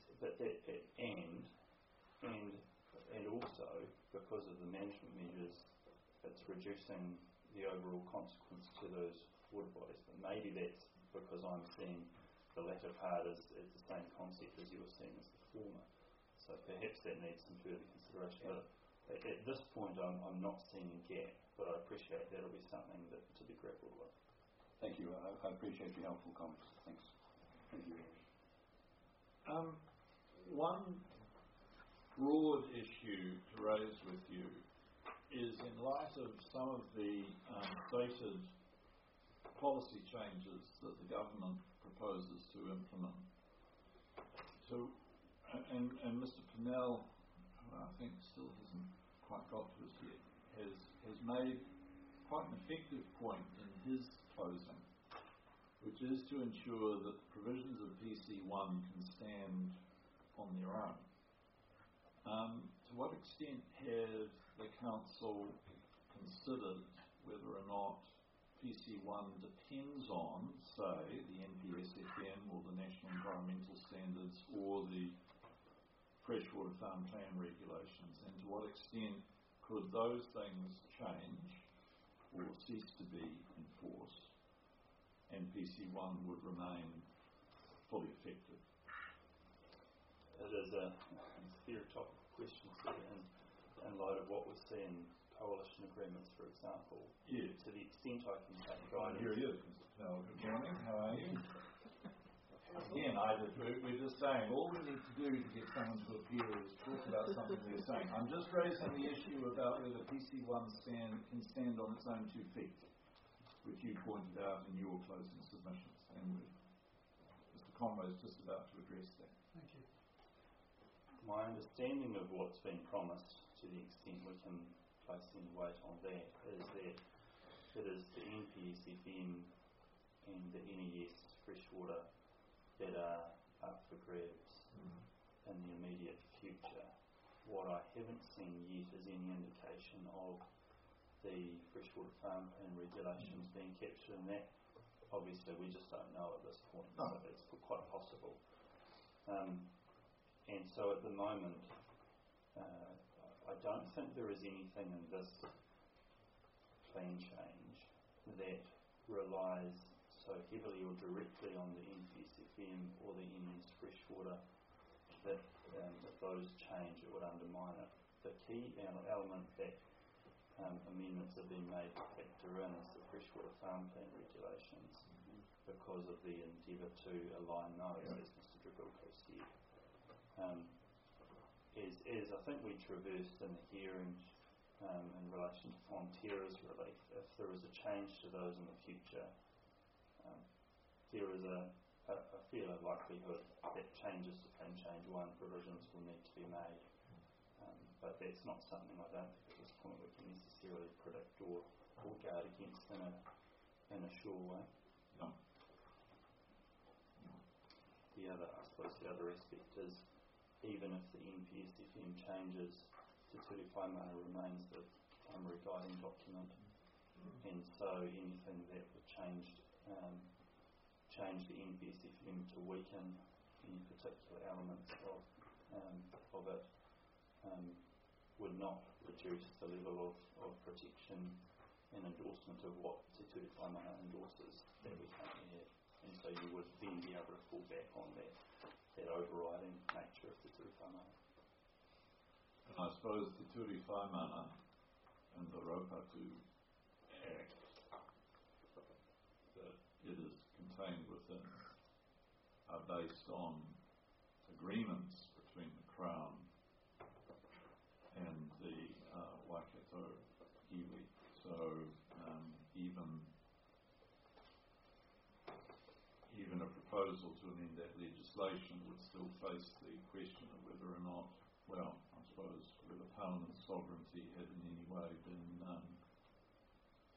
And also, because of the management measures, it's reducing the overall consequence to those water bodies. But maybe that's because I'm seeing the latter part as the same concept as you were seeing as the former. So perhaps that needs some further consideration. But at this point, I'm not seeing a gap, but I appreciate that'll be something to be grappled with. Thank you. I appreciate your helpful comments. Thanks. Thank you. One broad issue to raise with you is, in light of some of the stated policy changes that the government proposes to implement, and Mr. Pennell, who I think still hasn't quite got to us yet, has made quite an effective point in his closing, which is to ensure that the provisions of PC1 can stand on their own. To what extent has the Council considered whether or not PC1 depends on, say, the NPSFM or the National Environmental Standards or the Freshwater Farm Plan regulations, and to what extent could those things change or cease to be enforced and PC1 would remain fully effective? It is a very topical question, in light of what we see in coalition agreements, for example. Yes. To the extent I can take guidance. Here he is, Mr. Pennell. Good morning. How are you? Again, we're just saying all we need to do to get someone to appear is talk about something they're saying. I'm just raising the issue about whether PC1 can stand on its own 2 feet, which you pointed out in your closing submissions, and Mr. Conway is just about to address that. Thank you. My understanding of what's been promised, to the extent we can place any weight on that, is that it is the NPSFM and the NES freshwater that are up for grabs in the immediate future. What I haven't seen yet is any indication of the Freshwater Farm Plan regulations being captured in that. Obviously, we just don't know at this point, so it's quite possible. And so at the moment, I don't think there is anything in this plan change that relies so heavily or directly on the NPSFM or the NS freshwater that if those change, it would undermine it. The key element that amendments have been made to factor in is the Freshwater Farm Plan regulations, because of the endeavour to align those, as Mr. Dragilko said. As I think we traversed in the hearing in relation to Fonterra's relief, if there is a change to those in the future, there is a fair likelihood that changes to Plan Change 1 provisions will need to be made. But that's not something I don't think at this point we can necessarily predict or guard against in a sure way. No. The other aspect is, even if the NPSFM changes, Te Ture Whaimana remains the primary guiding document, and so anything that would change the NPSFM to weaken any particular elements of it would not reduce the level of protection and endorsement of what Te Ture Whaimana endorses that we currently have. And so you would then be able to fall back on that overriding nature of Te Ture Whaimana. And I suppose Te Ture Whaimana and the Raupatu Act that it is contained within are based on agreements between the Crown and the Waikato iwi. So even a proposal to amend that legislation would still face the question of whether or not, well, I suppose whether Parliament's sovereignty had in any way been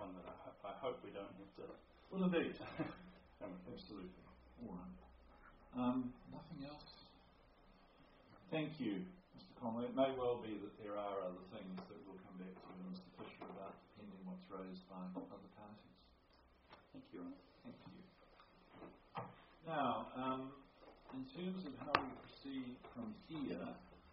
one that I hope we don't have to. Well, indeed. Absolutely. All right. Nothing else? Thank you, Mr. Conway. It may well be that there are other things that we'll come back to Mr. Fisher about, depending what's raised by other parties. Thank you, Ron. Thank you. Now, in terms of how we proceed from here,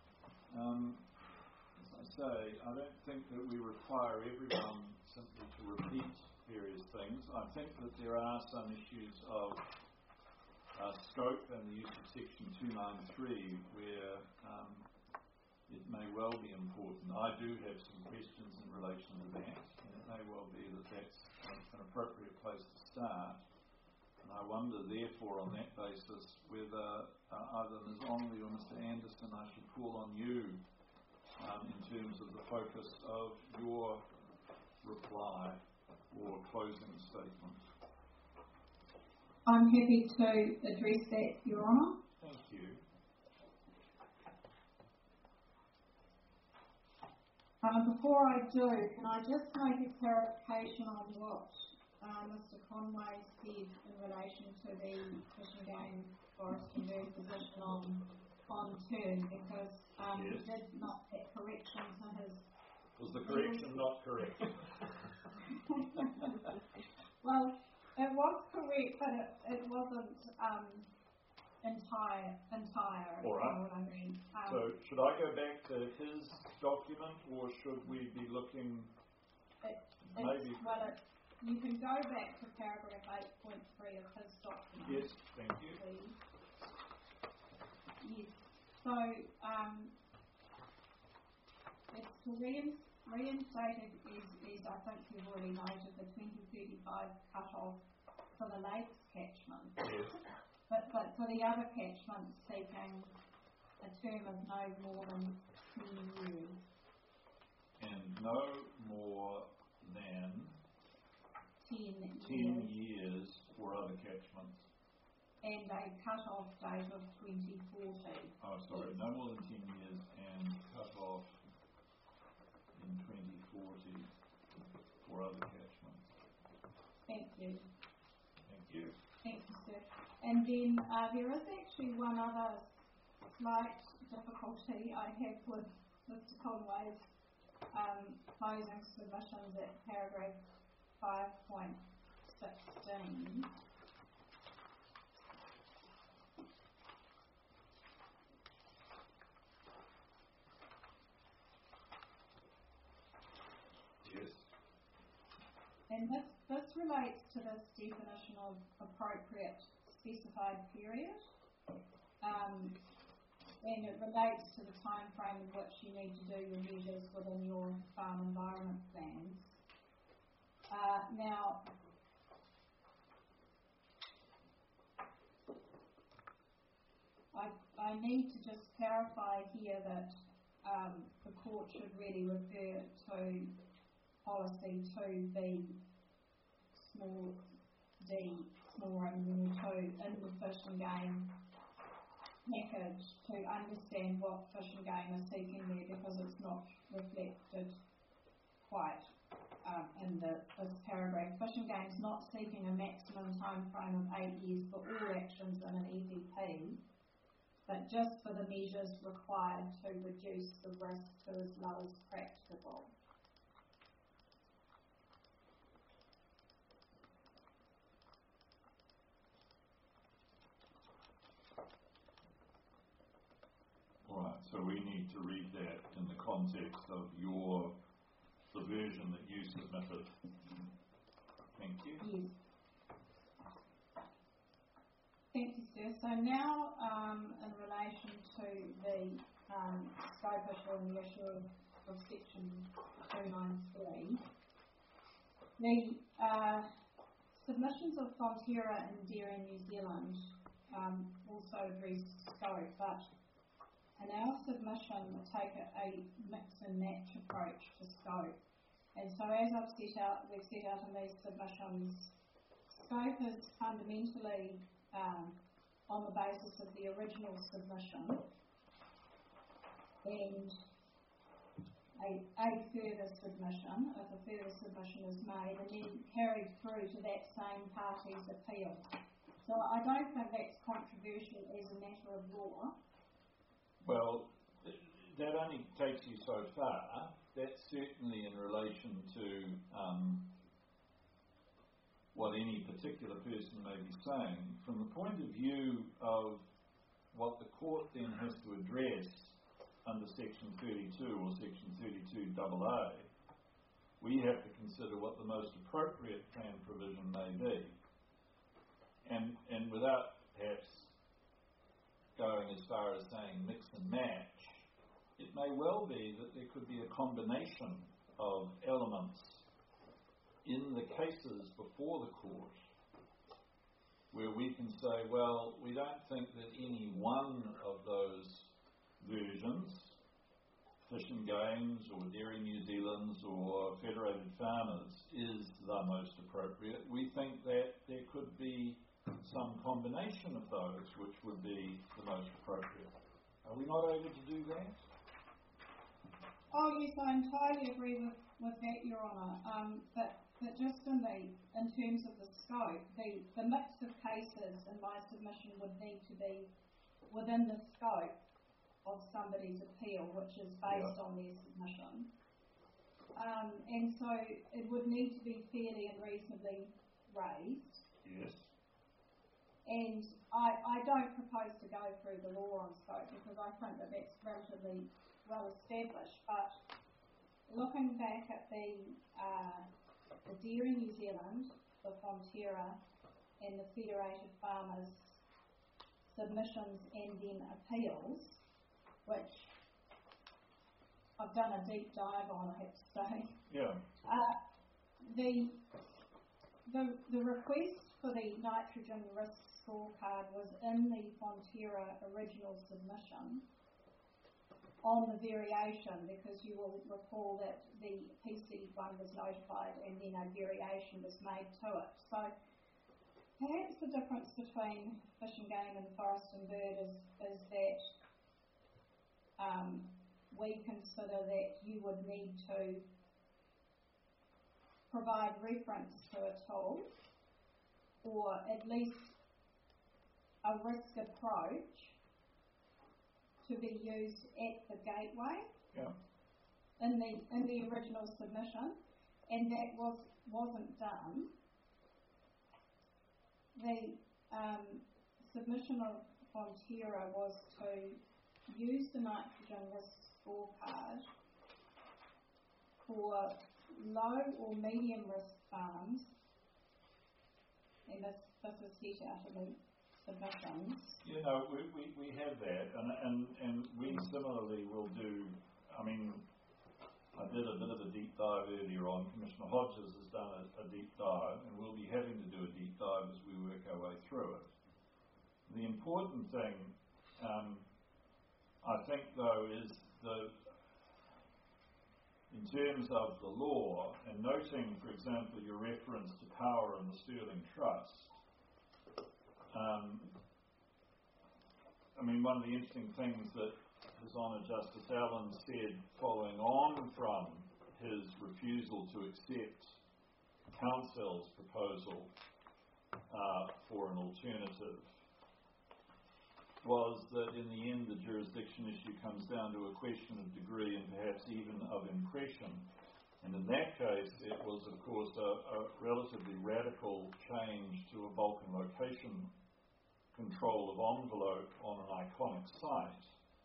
as I say, I don't think that we require everyone simply to repeat various things. I think that there are some issues of scope and the use of section 293 where it may well be important. I do have some questions in relation to that, and it may well be that that's an appropriate place to start. And I wonder, therefore, on that basis, whether either Ms. Onley or Mr. Anderson, I should call on you in terms of the focus of your reply or closing statement. I'm happy to address that, Your Honour. Thank you. Before I do, can I just make a clarification on what Mr. Conway said in relation to the Fish and Game, Forest and Bird position on term, because he did not get correction to his... Was the correction not correct? Well, it was correct, but it wasn't entire. All right. You know what I mean? So should I go back to his document, or should we be looking maybe... You can go back to paragraph 8.3 of his document. Yes, thank you. Please. Yes. So it's reinstated is I think you've already noted, the 2035 cut-off for the lakes catchment. Yes. But for the other catchments, seeking a term of no more than 10 years. And no more than 10 years for other catchments. And a cut-off date of 2040. Oh, sorry, no more than 10 years and cut-off in 2040 for other catchments. Thank you. Thank you. Thank you, sir. And then there is actually one other slight difficulty I have with Mr. Conway's closing submissions at paragraph 5.16. Yes. And this relates to this definition of appropriate specified period. And it relates to the time frame in which you need to do your measures within your farm environment plans. Now, I need to just clarify here that the court should really refer to policy 2B, small d, small and 2 in the Fish and Game package to understand what Fish and Game are seeking there, because it's not reflected quite in this paragraph. Fish and Game is not seeking a maximum time frame of 8 years for all actions in an EVP, but just for the measures required to reduce the risk to as low as practicable. All right, so we need to read that in the context of the version that you submitted. Thank you. Yes. Thank you, sir. So now, in relation to the scope issue and the issue of section 293, the submissions of Fonterra and Dairy New Zealand also address scope, but in our submission we take a mix and match approach to scope. And so as we've set out in these submissions, scope is fundamentally on the basis of the original submission, and a further submission, if a further submission is made, and then carried through to that same party's appeal. So I don't think that's controversial as a matter of law. Well, that only takes you so far. That's certainly in relation to what any particular person may be saying. From the point of view of what the court then has to address under Section 32 or Section 32AA, we have to consider what the most appropriate plan provision may be. And without perhaps going as far as saying mix and match, it may well be that there could be a combination of elements in the cases before the court where we can say, well, we don't think that any one of those versions, Fish and Games or Dairy New Zealand's or Federated Farmers, is the most appropriate. We think that there could be some combination of those which would be the most appropriate. Are we not able to do that? Oh yes, I entirely agree with that, Your Honour. But just in terms of the scope, the mix of cases in my submission would need to be within the scope of somebody's appeal, which is based on their submission. And so it would need to be fairly and reasonably raised. Yes. And I don't propose to go through the law on scope because I think that that's relatively well established. But looking back at the Dairy New Zealand, the Fonterra and the Federated Farmers submissions and then appeals, which I've done a deep dive on, I have to say. Yeah. The request for the nitrogen risk scorecard was in the Fonterra original submission on the variation, because you will recall that the PC1 was notified and then a variation was made to it. So perhaps the difference between Fish and Game and Forest and Bird is that we consider that you would need to provide reference to a tool, or at least a risk approach to be used at the gateway in the original submission, and that wasn't done. The submission of Fonterra was to use the nitrogen risk scorecard for low or medium risk farms, and this is set out in the submissions. You know, we have that, and we similarly will do. I mean, I did a bit of a deep dive earlier on. Commissioner Hodges has done a deep dive, and we'll be having to do a deep dive as we work our way through it. The important thing, I think, though, is in terms of the law, and noting, for example, your reference to Power and the Sterling Trust. I mean, one of the interesting things that His Honour Justice Allen said, following on from his refusal to accept Council's proposal for an alternative, was that in the end the jurisdiction issue comes down to a question of degree and perhaps even of impression. And in that case, it was, of course, a relatively radical change to a bulk and location control of envelope on an iconic site.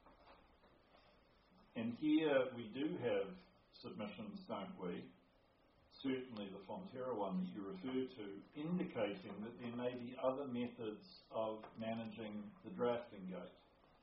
And here we do have submissions, don't we? Certainly the Fonterra one that you refer to, indicating that there may be other methods of managing the drafting gate.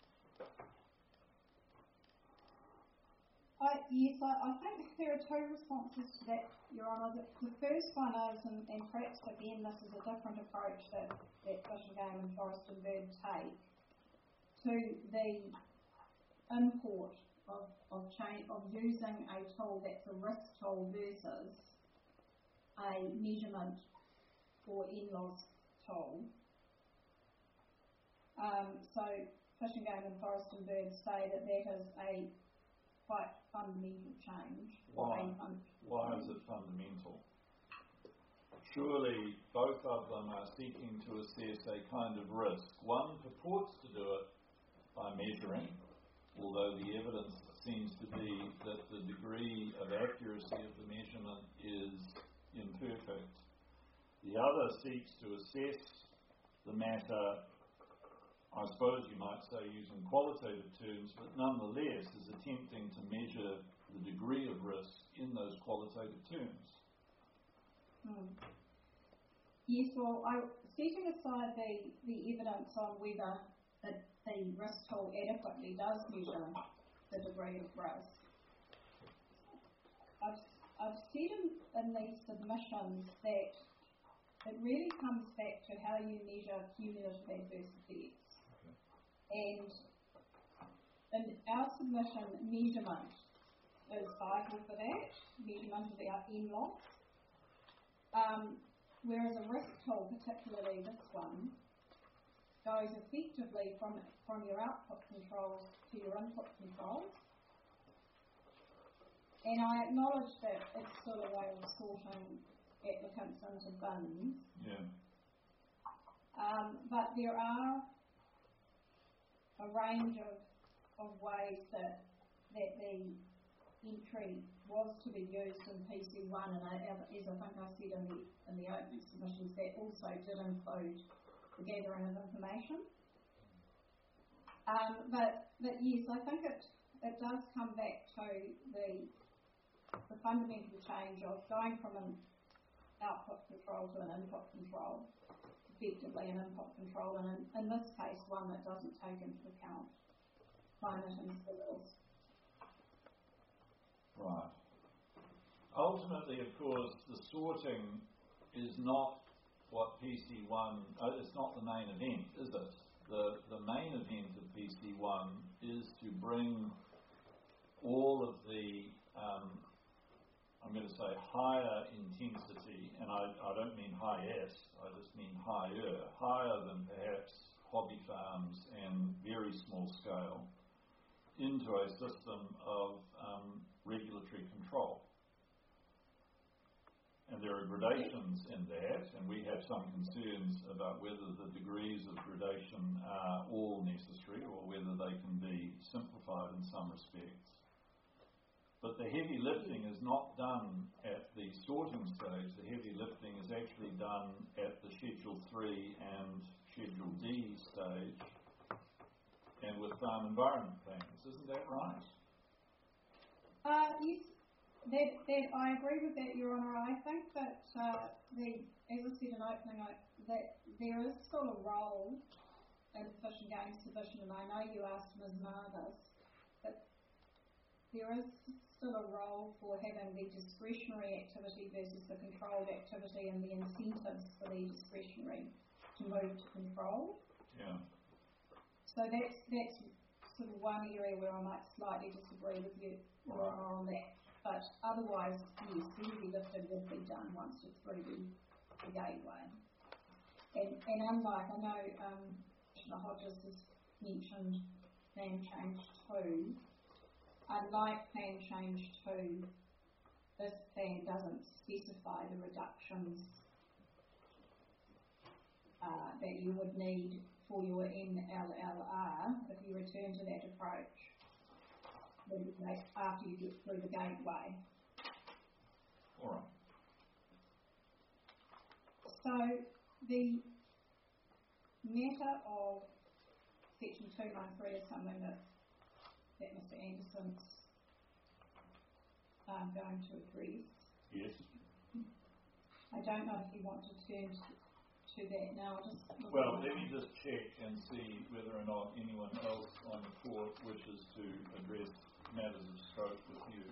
Yes, I think there are two responses to that, Your Honour. The first one is, and perhaps again this is a different approach that Fish and Game and Forest and Bird take, to the import of using a tool that's a risk tool versus a measurement or in-loss tool. So Fish and Game and Forest and Bird say that is a quite fundamental change. Why is it fundamental? Surely both of them are seeking to assess a kind of risk. One purports to do it by measuring, although the evidence seems to be that the degree of accuracy of the measurement is imperfect. The other seeks to assess the matter, I suppose you might say using qualitative terms, but nonetheless is attempting to measure the degree of risk in those qualitative terms. Yes, well, setting aside the evidence on whether the risk tool adequately does measure the degree of risk, I've said in these submissions that it really comes back to how you measure cumulative adverse effects. And in our submission, measurement is vital for that, measurement of the NLOS. Whereas a risk tool, particularly this one, goes effectively from your output controls to your input controls. And I acknowledge that it's still a way of sorting applicants into bins. Yeah. But there are a range of ways that the entry was to be used in PC1, and as I think I said in the opening submissions, that also did include the gathering of information. But yes, I think it does come back to the fundamental change of going from an output control to an input control, effectively an input control, and in this case one that doesn't take into account climate and soils. Right. Ultimately, of course, the sorting is not what PC1, it's not the main event, is it? The main event of PC1 is to bring all of the, I'm going to say higher intensity, and I don't mean highest, I just mean higher than perhaps hobby farms and very small scale, into a system of regulatory control. And there are gradations in that, and we have some concerns about whether the degrees of gradation are all necessary or whether they can be simplified in some respects. But the heavy lifting is not done at the sorting stage. The heavy lifting is actually done at the Schedule 3 and Schedule D stage, and with farm environment plans. Isn't that right? Yes, that I agree with that, Your Honour. I think that as I said in opening, that there is still a role in Fish and Game Division, and I know you asked Ms. Marvis, but there is still a role for having the discretionary activity versus the controlled activity, and the incentives for the discretionary to move to control. Yeah. So that's sort of one area where I might slightly disagree with you, Your Honour, on that. But otherwise, yes, the heavy lifting would be done once it's through the gateway. And unlike, I know Commissioner Hodges has mentioned Plan Change 2, unlike Plan Change 2, this plan doesn't specify the reductions that you would need for your NLLR if you return to that approach after you get through the gateway. All right. So the matter of Section 293 is something that Mr. Anderson's going to address. Yes. I don't know if you want to turn to that now. Well, let me just check and see whether or not anyone else on the court wishes to address matters of scope with you.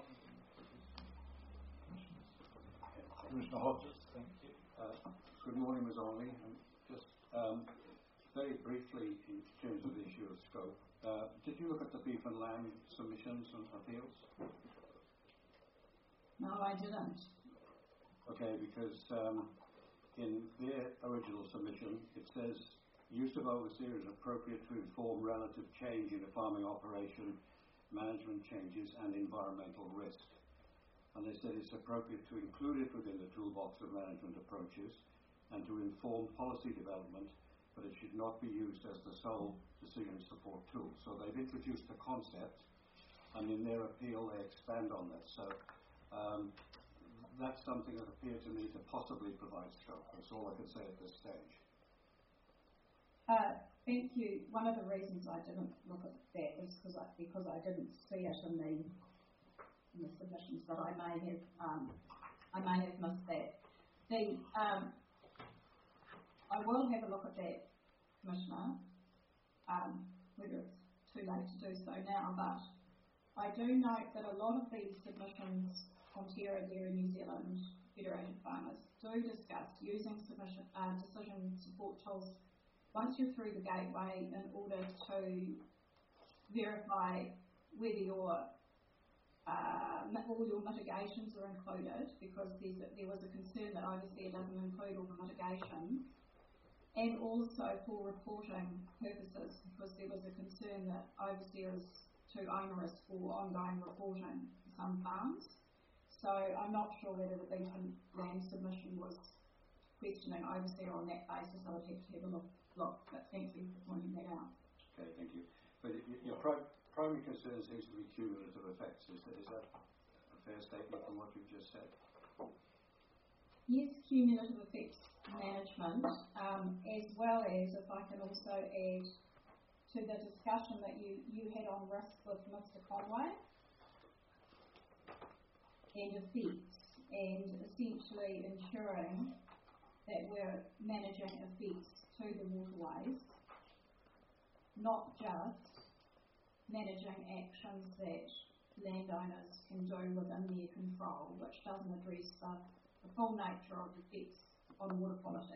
Commissioner Hodges, thank you. Good morning, Ms. Olney. Just very briefly, in terms of the issue of scope, did you look at the beef and lamb submissions and appeals? No, I didn't. Okay, because in their original submission, it says use of overseer is appropriate to inform relative change in a farming operation management changes and environmental risk. And they said it's appropriate to include it within the toolbox of management approaches and to inform policy development, but it should not be used as the sole decision support tool. So they've introduced the concept, and in their appeal they expand on that. So that's something that appeared to me to possibly provide scope. That's all I can say at this stage. Thank you. One of the reasons I didn't look at that is because I didn't see it in the submissions, but I may have missed that. I will have a look at that, Commissioner, whether it's too late to do so now, but I do note that a lot of these submissions from Te Ara Dairy New Zealand Federated Farmers do discuss using decision support tools once you're through the gateway in order to verify whether all your mitigations are included, because there was a concern that Overseer doesn't include all the mitigations, and also for reporting purposes, because there was a concern that Overseer is too onerous for ongoing reporting for some farms. So I'm not sure whether the Beacon Land submission was questioning Overseer on that basis. I would have to have a look, but thank you for pointing that out. Okay, thank you. But your primary concern seems to be cumulative effects. Is that a fair statement from what you've just said? Yes, cumulative effects management, as well as, if I can also add to the discussion that you had on risk with Mr. Conway, and effects, and essentially ensuring that we're managing effects to the waterways, not just managing actions that landowners can do within their control, which doesn't address the full nature of effects on water quality.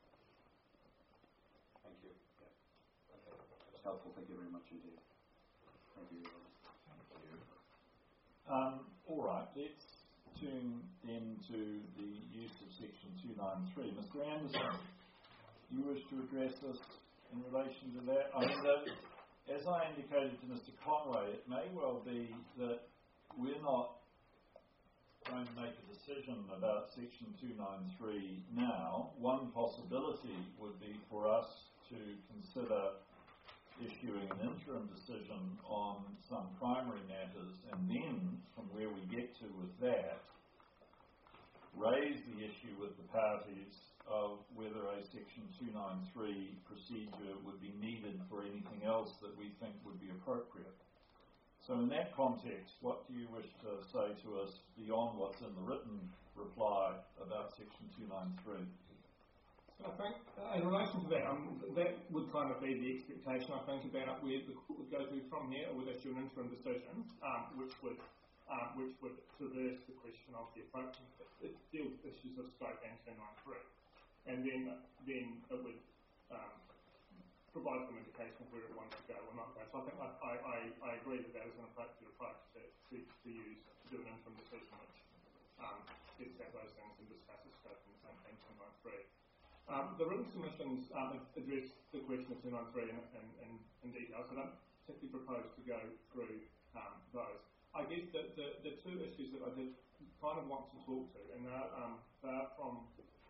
Thank you. Yeah. Okay. That's helpful. Thank you very much indeed. Thank you. Thank you. All right, let's turn then to the use of Section 293. Mr. Anderson, you wish to address us in relation to that? I mean, as I indicated to Mr. Conway, it may well be that we're not going to make a decision about Section 293 now. One possibility would be for us to consider issuing an interim decision on some primary matters, and then, from where we get to with that, raise the issue with the parties of whether a Section 293 procedure would be needed for anything else that we think would be appropriate. So in that context, what do you wish to say to us beyond what's in the written reply about Section 293? I think, in relation to that, that would kind of be the expectation, I think, about where the court would go to from here, or would issue an interim decision, which would traverse the question of the approach. It deals with issues of scope and 293. And then it would provide some indication of where it wants to go or not go. So I think I agree that is an appropriate approach to use, to do an interim decision which gets at those things and discusses scope and 293. The written submissions address the question of 293 in detail, so I don't particularly propose to go through those. I guess that the two issues that I did kind of want to talk to, and they are from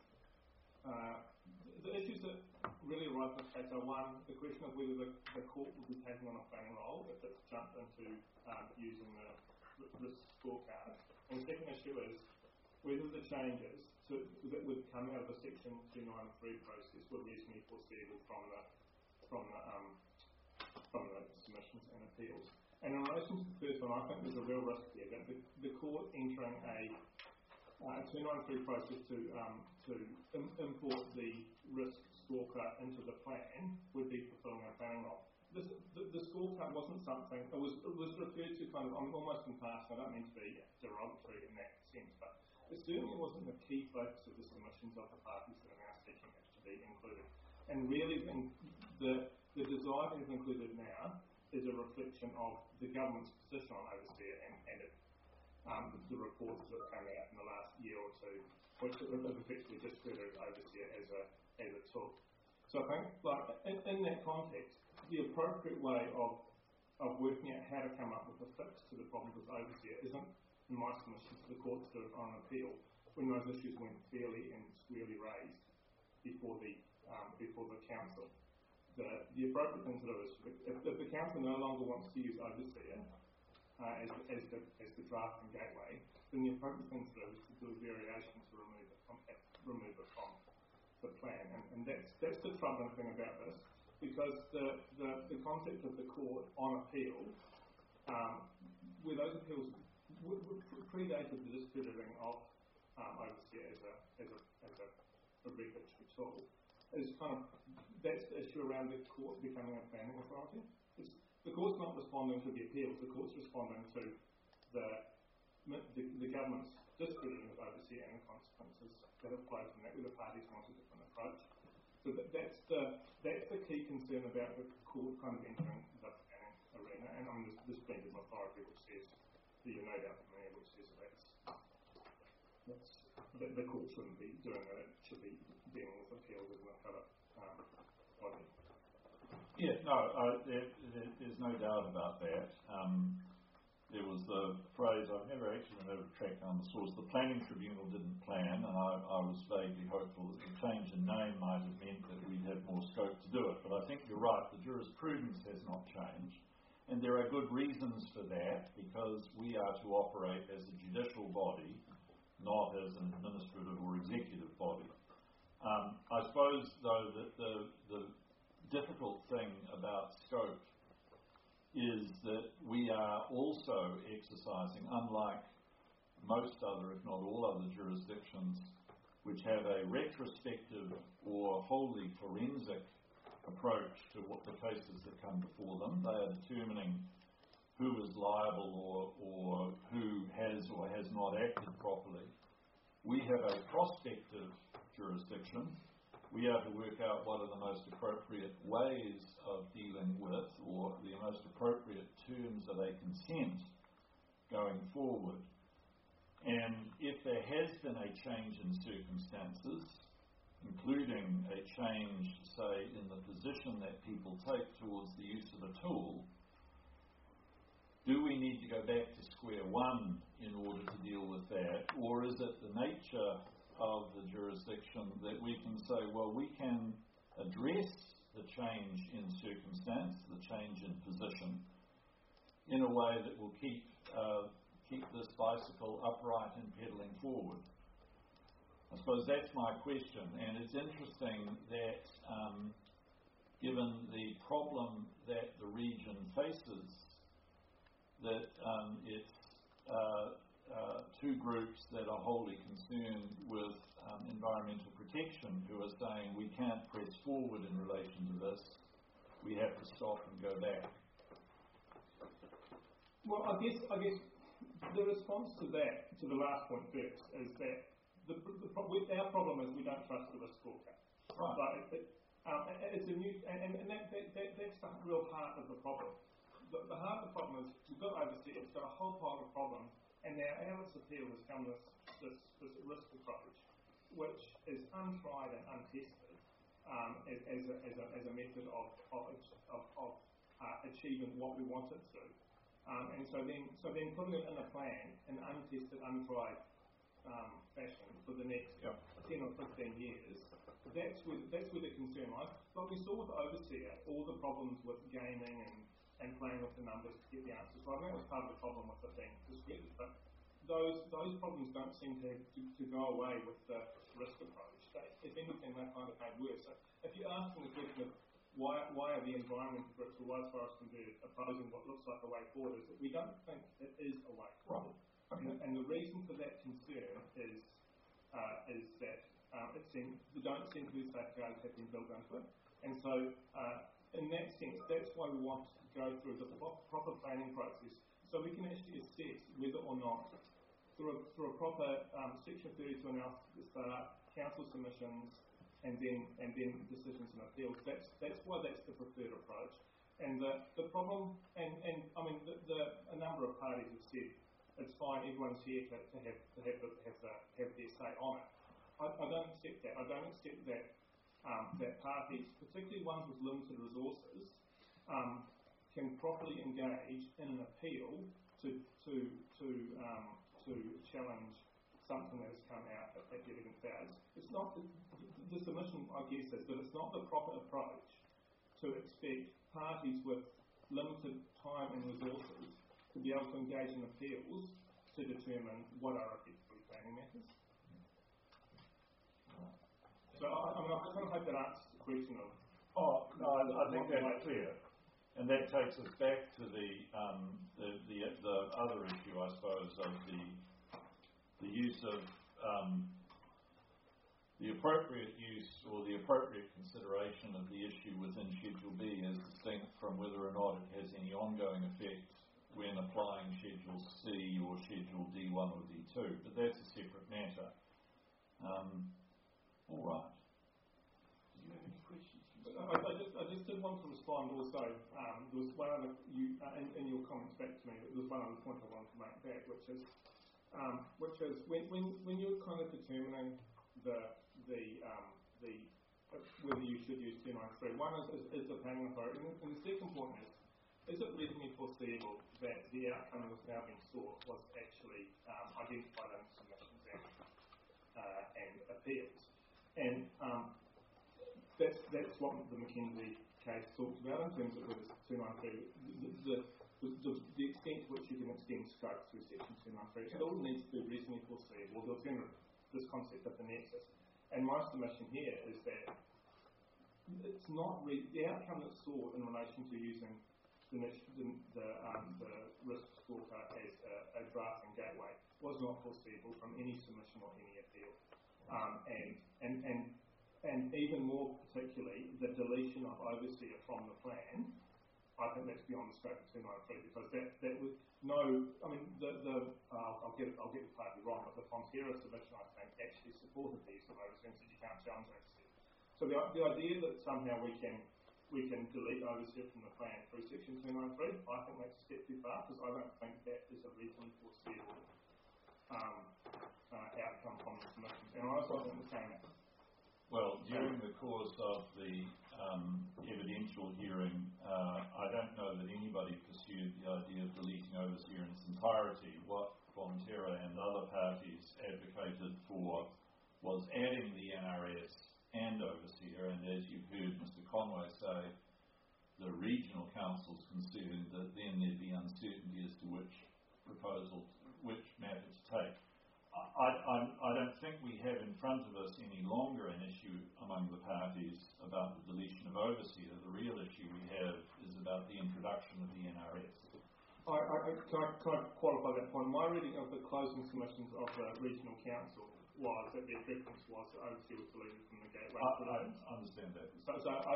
the issues that really arise in this case are, one, the question of whether the court will be taking on a planning role if it's jumped into using the risk scorecard. And the second issue is whether the changes that would come out of the Section 293 process were reasonably foreseeable from the submissions and appeals. And in relation to the first one, I think there's a real risk here that the court entering a 293 process to import the risk scorecard into the plan would be fulfilling a planning role. The scorecard wasn't something, it was referred to kind of almost in passing. I don't mean to be derogatory in that sense, but it certainly wasn't the key focus of the submissions of the parties that are now seeking it to be included. And really, the desire that is included now is a reflection of the government's position on Overseer and the reports that have come out in the last year or two, which have effectively just furthered Overseer as a tool. So I think, like in that context, the appropriate way of of working out how to come up with a fix to the problems with overseer isn't, in my submission, to the court to do it on appeal when those issues weren't fairly and squarely raised before the council. The appropriate thing to do is, if the council no longer wants to use overseer as the draft and gateway, then the appropriate thing to do is to do a variation to remove it from the plan. And that's the troubling thing about this, because the concept of the court on appeal, where those appeals predated the discrediting of overseer as a regulatory tool, is that's the issue around the court becoming a planning authority. The court's not responding to the appeals, the court's responding to the government's discrediting of overseer and the consequences that have flowed from that, where the parties want a different approach. So that's the key concern about the court entering the planning arena, and there's plenty of authority which says, no doubt for me, which says that the court shouldn't be doing that, it should be dealing with appeals as an appellate body. Yeah, no, there's no doubt about that. There was the phrase, I've never actually been able to track down the source, the planning tribunal didn't plan, and I was vaguely hopeful that the change in name might have meant that we'd have more scope to do it. But I think you're right, the jurisprudence has not changed. And there are good reasons for that, because we are to operate as a judicial body, not as an administrative or executive body. I suppose, though, that the difficult thing about scope is that we are also exercising, unlike most other, if not all other jurisdictions, which have a retrospective or wholly forensic approach to what the cases that come before them. They are determining who is liable or who has or has not acted properly. We have a prospective jurisdiction. We are to work out what are the most appropriate ways of dealing with, or the most appropriate terms of a consent going forward. And if there has been a change in circumstances, including a change, say, in the position that people take towards the use of a tool, do we need to go back to square one in order to deal with that? Or is it the nature of the jurisdiction that we can say, well, we can address the change in circumstance, the change in position, in a way that will keep this bicycle upright and pedalling forward? I suppose that's my question, and it's interesting that given the problem that the region faces, that it's two groups that are wholly concerned with environmental protection who are saying we can't press forward in relation to this, we have to stop and go back. Well, I guess the response to that, to the last point first, is that our problem is we don't trust the risk scorecard. Right. It's a new, and that's the real heart of the problem. The heart of the problem is we've got overseer, it's got a whole pile of problems, and now Alice Appeal has come this risk approach, which is untried and untested as a method of achieving what we want it to. And so then putting it in a plan in untested, untried fashion for the next 10 or 15 years, that's where the concern lies. Like we saw with Overseer, all the problems with gaming and playing with the numbers to get the answers right. I think that was part of the problem with it being discredited, but those problems don't seem to go away with the risk approach. If anything, they're kind of made worse. So if you're asking the question of why are the environmental groups, or why is Forest Converted opposing what looks like a way forward, is that we don't think it is a way forward. Right. Okay. And the reason for that concern is that there don't seem to be safeguards that have been built into it. And so in that sense, that's why we want to go through the proper planning process, so we can actually assess whether or not, through a proper Section 32 analysis at the start, council submissions, and then decisions and appeals. That's why that's the preferred approach. And the problem, and I mean, a number of parties have said it's fine, everyone's here to have their say on it. I don't accept that. I don't accept that that parties, particularly ones with limited resources, can properly engage in an appeal to challenge something that has come out at the 11th hour. It's not the submission, I guess, is that it's not the proper approach to expect parties with limited time and resources to be able to engage in appeals to determine what are effectively planning matters. So I kind of hope that answers the question of. Oh no, I think that's clear, and that takes us back to the other issue, I suppose, of the use of the appropriate use or the appropriate consideration of the issue within Schedule B as distinct from whether or not it has any ongoing effect when applying Schedule C or Schedule D1 or D2, but that's a separate matter. All right. Do you have any questions? I just did want to respond also. There was one other, in your comments back to me, there was one other point I wanted to make back, which is when you're kind of determining whether you should use 293, one is the planning authority, and the second point is it reasonably foreseeable that the outcome that was now being sought was actually identified in submissions and appeals? And that's what the McKenzie case talks about in terms of whether 293, the extent to which you can extend scope through section 293. It all needs to be reasonably foreseeable. There's this concept of the nexus. And my submission here is that it's not the outcome that's sought in relation to using the risk scorecard as a drafting gateway was not foreseeable from any submission or any appeal. And even more particularly, the deletion of overseer from the plan, I think that's beyond the scope of 293 because that was I'll get the party wrong, but the Fonterra submission I think actually supported the use of overseer and said you can't challenge overseer. So the idea that somehow we can delete overseer from the plan through section 293, I think that's a step too far because I don't think that is a reasonably foreseeable outcome from the submissions. And I also think the same. Well, during the course of the evidential hearing, I don't know that anybody pursued the idea of deleting overseer in its entirety. What Fonterra and other parties advocated for was adding the NRS and overseer, and as you've heard Mr. Conway say, the regional council's concerned that then there'd be uncertainty as to which matter to take. I don't think we have in front of us any longer an issue among the parties about the deletion of overseer. The real issue we have is about the introduction of the NRS. Can I qualify that point? My reading of the closing submissions of the regional council was that their preference was that overseer was deleted from the gateway. I understand that. So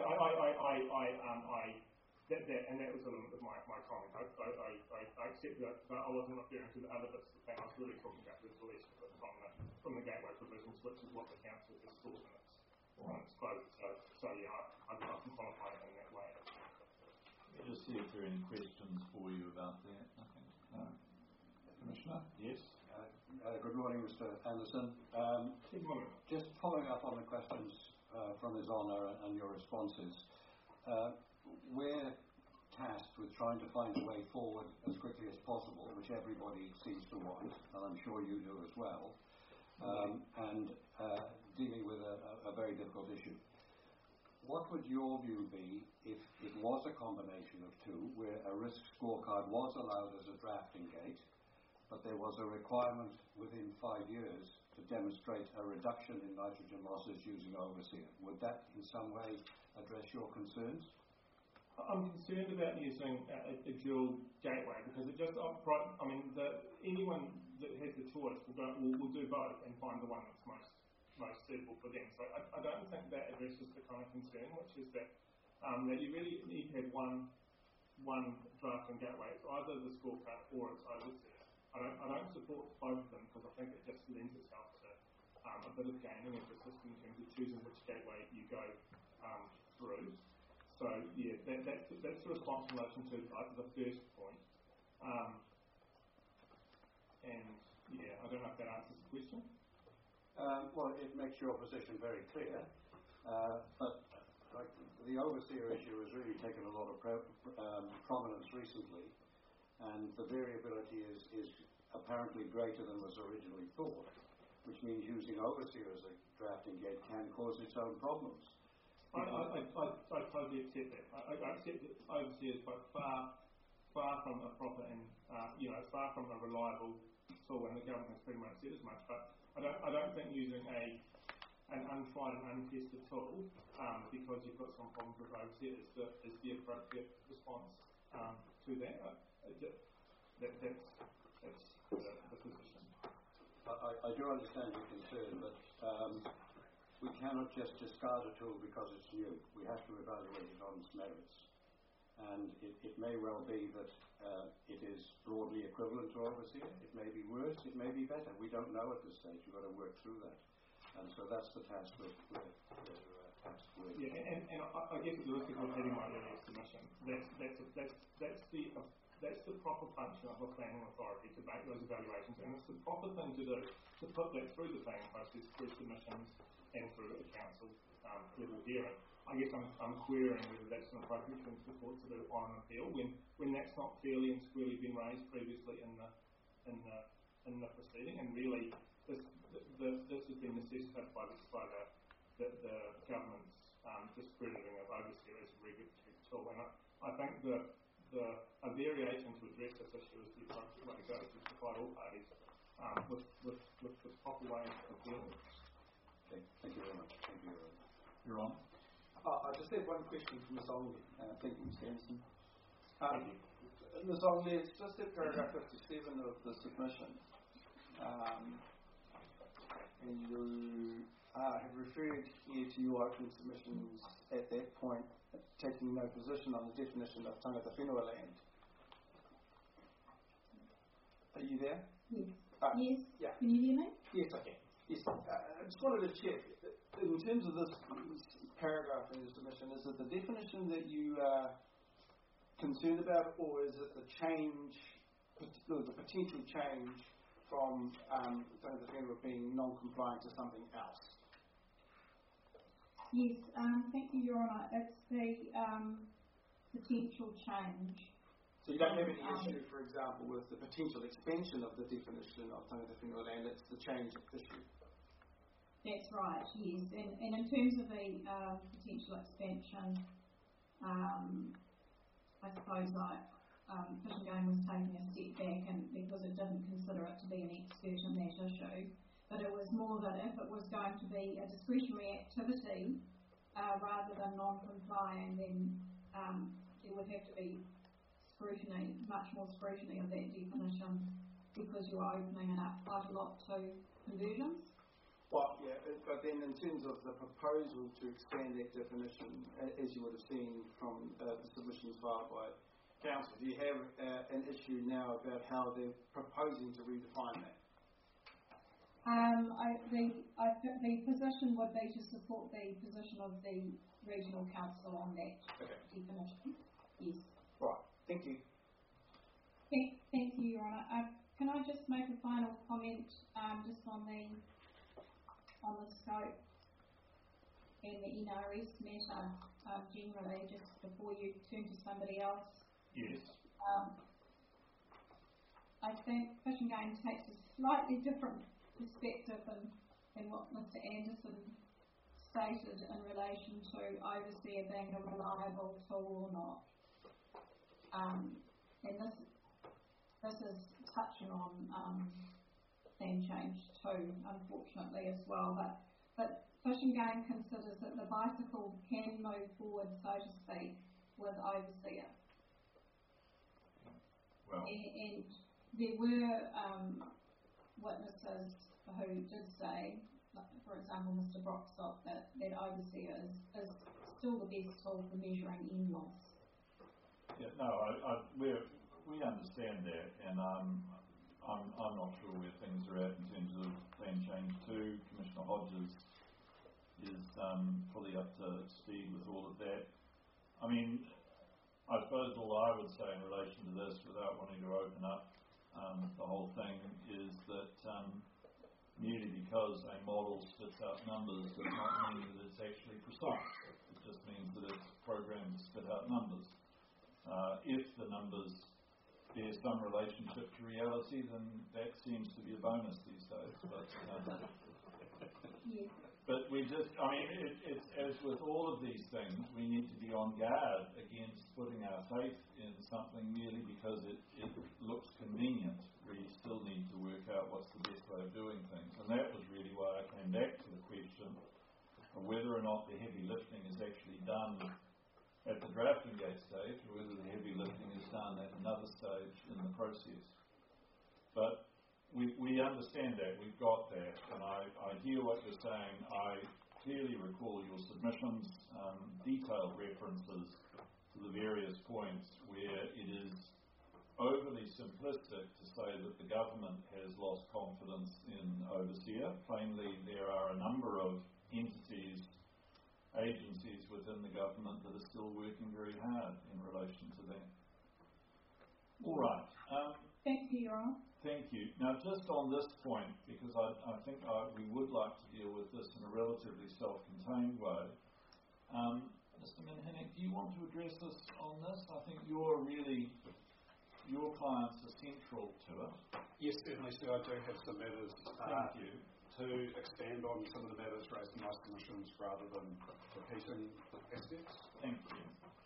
and that was a limit of my comment. I accept that, but I wasn't referring to the other bits of the plan. I was really talking about the deletion of it from the gateway provisions, which is what the council has thought in its closing. So yeah, I can qualify it in that way. Let me just see if there are any questions for you about that. Nothing. No. Commissioner? Yes. Good morning, Mr. Anderson. Good morning. Just following up on the questions from His Honour and your responses. We're tasked with trying to find a way forward as quickly as possible, which everybody seems to want, and I'm sure you do as well, and dealing with a very difficult issue. What would your view be if it was a combination of two, where a risk scorecard was allowed as a drafting gate, but there was a requirement within 5 years to demonstrate a reduction in nitrogen losses using overseer? Would that in some way address your concerns? I'm concerned about using a dual gateway because it just, anyone that has the choice will do both and find the one that's most suitable for them. So I don't think that addresses the kind of concern, which is that you really need to have one drafting gateway. It's either the scorecard or it's overseer. I don't support both of them because I think it just lends itself to a bit of gaming of the system in terms of choosing which gateway you go through. So yeah, that's the response in relation to the first point. And yeah, I don't know if that answers the question. Well, it makes your position very clear. But like the overseer issue has really taken a lot of prominence recently, and the variability is apparently greater than was originally thought, which means using overseer as a drafting gate can cause its own problems. I totally accept that. I accept that overseer is far from a proper and far from a reliable tool, and the government has pretty much said as much. But I don't think using an untried and untested tool because you've got some problems with overseer is the appropriate response to that. That's the position. I do understand your concern, but we cannot just discard a tool because it's new. We have to evaluate it on its merits. And it may well be that it is broadly equivalent to overseer. It may be worse. It may be better. We don't know at this stage. We've got to work through that. And so that's the task we're tasked with. Yeah, and I guess at the risk of repeating my earlier submission, that's the proper function of a planning authority, to make those evaluations, and it's the proper thing to do, to put that through the planning process, through submissions, and through the council level hearing. I guess I'm querying whether that's an appropriate thing for the court to do on an appeal when that's not fairly and squarely been raised previously in the proceeding, and really this has been necessitated by the government's discrediting of overseer as a regulatory tool. And I think a variation to address this issue is the appropriate way to go, to provide all parties with the proper way of dealing with it. Okay, thank you very much. Thank you. You're on. I just have one question for Ms. Ongley. Thank you, Mr. Anderson. Ms. Ongley, it's just at paragraph 57 of the submission. And you have referred here to your opening submissions at that point, taking no position on the definition of tangata whenua land. Are you there? Yes. Yes. Yeah. Can you hear me? Yes, I can. Yes. I just wanted to check, in terms of this paragraph in the submission, is it the definition that you are concerned about, or is it the change, the potential change from tangata whenua being non-compliant to something else? Yes, thank you, Your Honour. It's the potential change. So you don't have any issue, for example, with the potential expansion of the definition of tangata whenua land, it's the change issue? That's right, yes. And in terms of the potential expansion, I suppose Fish and Game was taking a step back, and because it didn't consider it to be an expert in that issue. But it was more that if it was going to be a discretionary activity rather than non-complying, then there would have to be scrutiny, much more scrutiny of that definition, because you are opening it up quite a lot to conversions. Well, yeah, but then in terms of the proposal to expand that definition, as you would have seen from the submissions filed by Council, do you have an issue now about how they're proposing to redefine that? The position would be to support the position of the Regional Council on that definition. Yes. Right. Thank you. Thank you, Your Honour. Can I just make a final comment just on the scope and the NRS matter generally, just before you turn to somebody else? Yes. I think Fish and Game takes a slightly different perspective than what Mr. Anderson stated in relation to overseer being a reliable tool or not. And this is touching on Plan Change 2, unfortunately, as well. But Fish and Game considers that the bicycle can move forward, so to speak, with overseer. Well. And there were witnesses who did say, for example, Mr. Brockstock, that overseer is still the best tool for measuring end loss. Yeah, no, we understand that, and I'm not sure where things are at in terms of Plan Change 2. Commissioner Hodges is fully up to speed with all of that. I mean, I suppose all I would say in relation to this, without wanting to open up the whole thing, is that merely because a model spits out numbers does not mean that it's actually precise. It just means program to spit out numbers. If the numbers bear some relationship to reality, then that seems to be a bonus these days. But we just, I mean, it's as with all of these things, we need to be on guard against putting our faith in something merely because it looks convenient. We still need to work out what's the best way of doing things. And that was really why I came back to the question of whether or not the heavy lifting is actually done at the drafting gate stage, or whether the heavy lifting is done at another stage in the process. But we understand that, we've got that, and I hear what you're saying. I clearly recall your submissions, detailed references to the various points where it is overly simplistic to say that the government has lost confidence in Overseer. Plainly, there are a number of entities, agencies within the government that are still working very hard in relation to that. All right. Thank you, Your Honour. Thank you. Now, just on this point, because I think we would like to deal with this in a relatively self-contained way, Mr. Minhinnick, do you want to address us on this? I think your clients are central to it. Yes, certainly, sir. I do have some matters to expand on some of the matters raised in my submissions rather than repeating aspects. Thank you.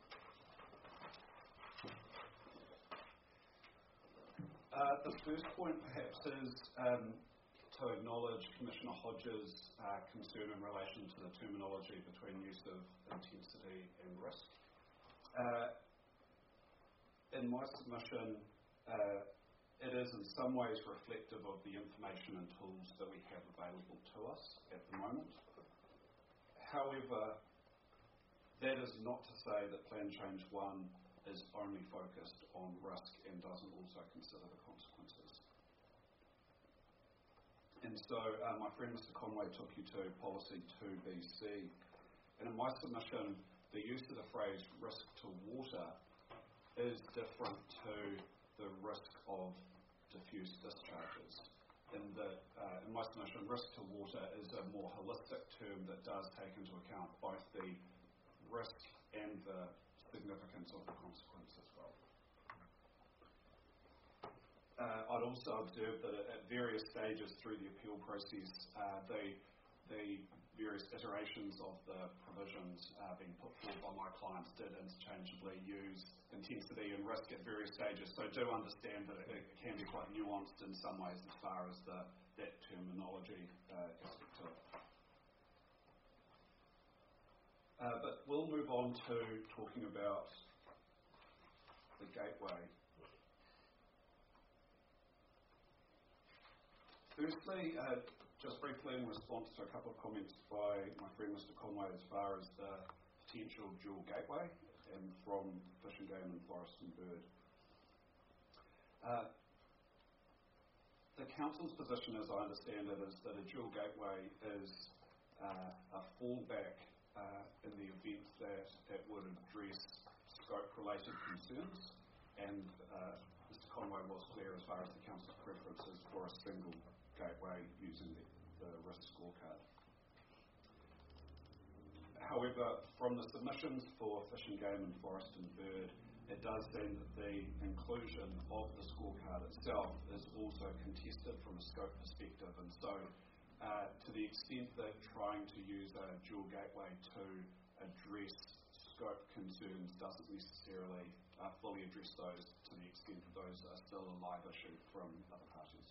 The first point, perhaps, is to acknowledge Commissioner Hodges' concern in relation to the terminology between use of intensity and risk. In my submission, it is in some ways reflective of the information and tools that we have available to us at the moment. However, that is not to say that Plan Change 1 is only focused on risk and doesn't also consider the consequences. And so my friend Mr. Conway took you to policy 2BC, and in my submission, the use of the phrase risk to water is different to the risk of diffuse discharges. In my submission, risk to water is a more holistic term that does take into account both the risk and the significance of the consequence as well. I'd also observed that at various stages through the appeal process, the various iterations of the provisions being put forward by my clients did interchangeably use intensity and risk at various stages. So I do understand that it can be quite nuanced in some ways as far as that terminology aspect to it. But we'll move on to talking about the gateway. Firstly, just briefly in response to a couple of comments by my friend Mr. Conway as far as the potential dual gateway and from Fish and Game and Forest and Bird. The Council's position, as I understand it, is that a dual gateway is a fallback in the event that it would address scope-related concerns, and Mr. Conway was clear as far as the Council's preferences for a single gateway using the risk scorecard. However, from the submissions for Fish and Game and Forest and Bird, it does seem that the inclusion of the scorecard itself is also contested from a scope perspective, and so to the extent that trying to use a dual gateway to address scope concerns doesn't necessarily fully address those, to the extent that those are still a live issue from other parties.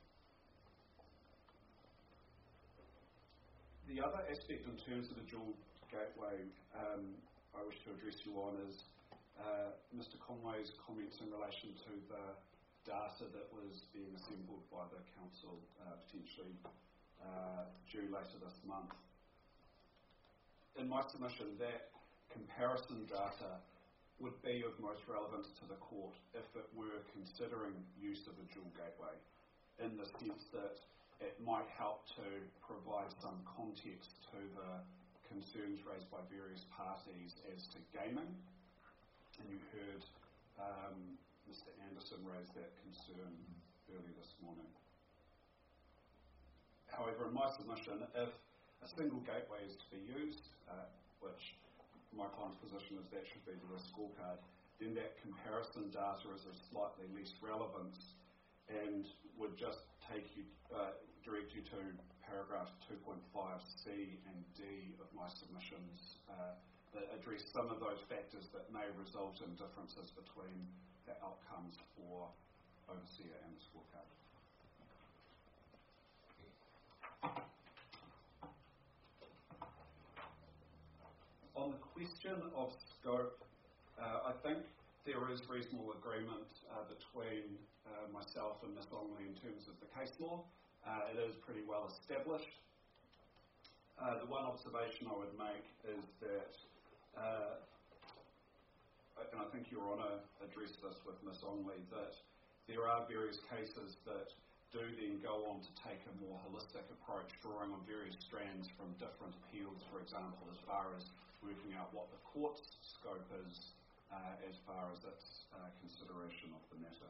The other aspect in terms of the dual gateway I wish to address you on is Mr. Conway's comments in relation to the data that was being assembled by the Council potentially due later this month. In my submission, that comparison data would be of most relevance to the Court if it were considering use of a dual gateway, in the sense that it might help to provide some context to the concerns raised by various parties as to gaming. And you heard Mr. Anderson raise that concern earlier this morning. However, in my submission, if a single gateway is to be used, which my client's position is that should be the risk scorecard, then that comparison data is of slightly less relevance and would just take you, direct you to paragraph 2.5C and D of my submissions that address some of those factors that may result in differences between the outcomes for overseer and the scorecard. On the question of scope, I think there is reasonable agreement between myself and Ms. Longley in terms of the case law. It is pretty well established. The one observation I would make is that, and I think Your Honour addressed this with Ms. Longley, that there are various cases that do then go on to take a more holistic approach, drawing on various strands from different appeals, for example, as far as working out what the court's scope is as far as its consideration of the matter.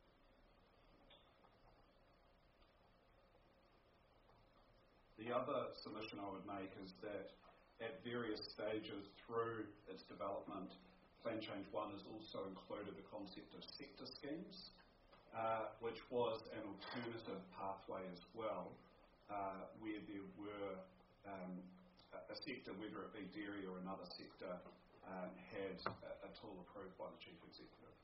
The other submission I would make is that at various stages through its development, Plan Change 1 has also included the concept of sector schemes, which was an alternative pathway as well, where there were a sector, whether it be dairy or another sector, had a tool approved by the Chief Executive.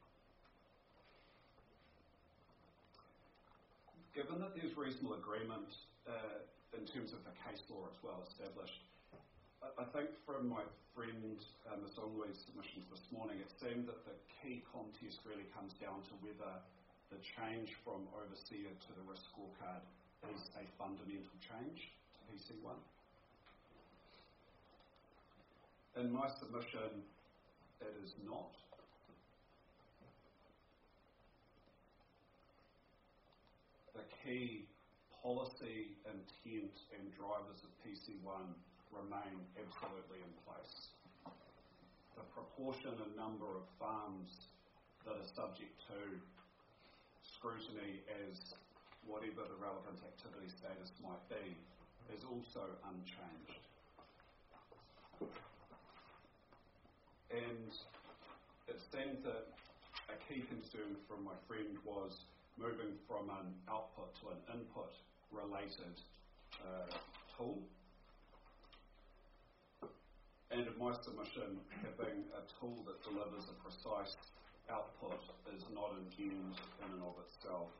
Given that there's reasonable agreement in terms of the case law as well established, I think from my friend Ms. Longley's submissions this morning, it seemed that the key contest really comes down to whether the change from overseer to the risk scorecard is a fundamental change to PC1. In my submission, it is not. The key policy, intent and drivers of PC1 remain absolutely in place. The proportion and number of farms that are subject to scrutiny as whatever the relevant activity status might be is also unchanged. And it seems that a key concern from my friend was moving from an output to an input related tool. And in my submission, having a tool that delivers a precise output is not an end in and of itself.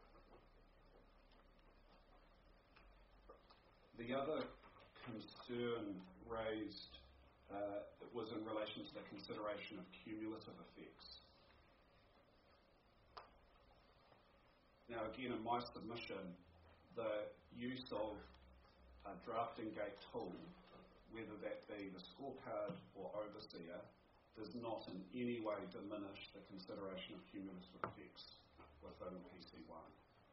The other concern raised was in relation to the consideration of cumulative effects. Now again, in my submission, the use of a drafting gate tool, whether that be the scorecard or overseer, does not in any way diminish the consideration of cumulative effects within PC1.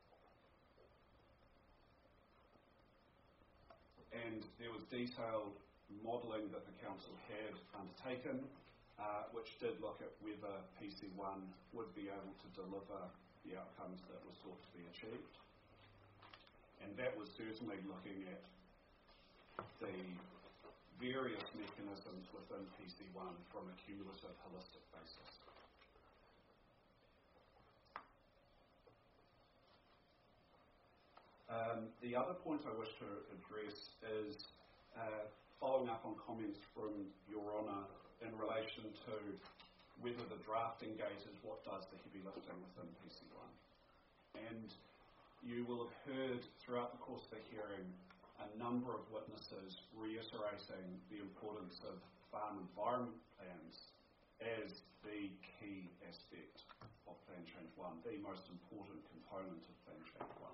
And there was detailed modelling that the Council had undertaken, which did look at whether PC1 would be able to deliver the outcomes that were sought to be achieved. And that was certainly looking at the various mechanisms within PC1 from a cumulative, holistic basis. The other point I wish to address is following up on comments from Your Honour in relation to whether the drafting gate is what does the heavy lifting within PC1. And you will have heard throughout the course of the hearing a number of witnesses reiterating the importance of farm environment plans as the key aspect of Plan Change 1, the most important component of Plan Change 1.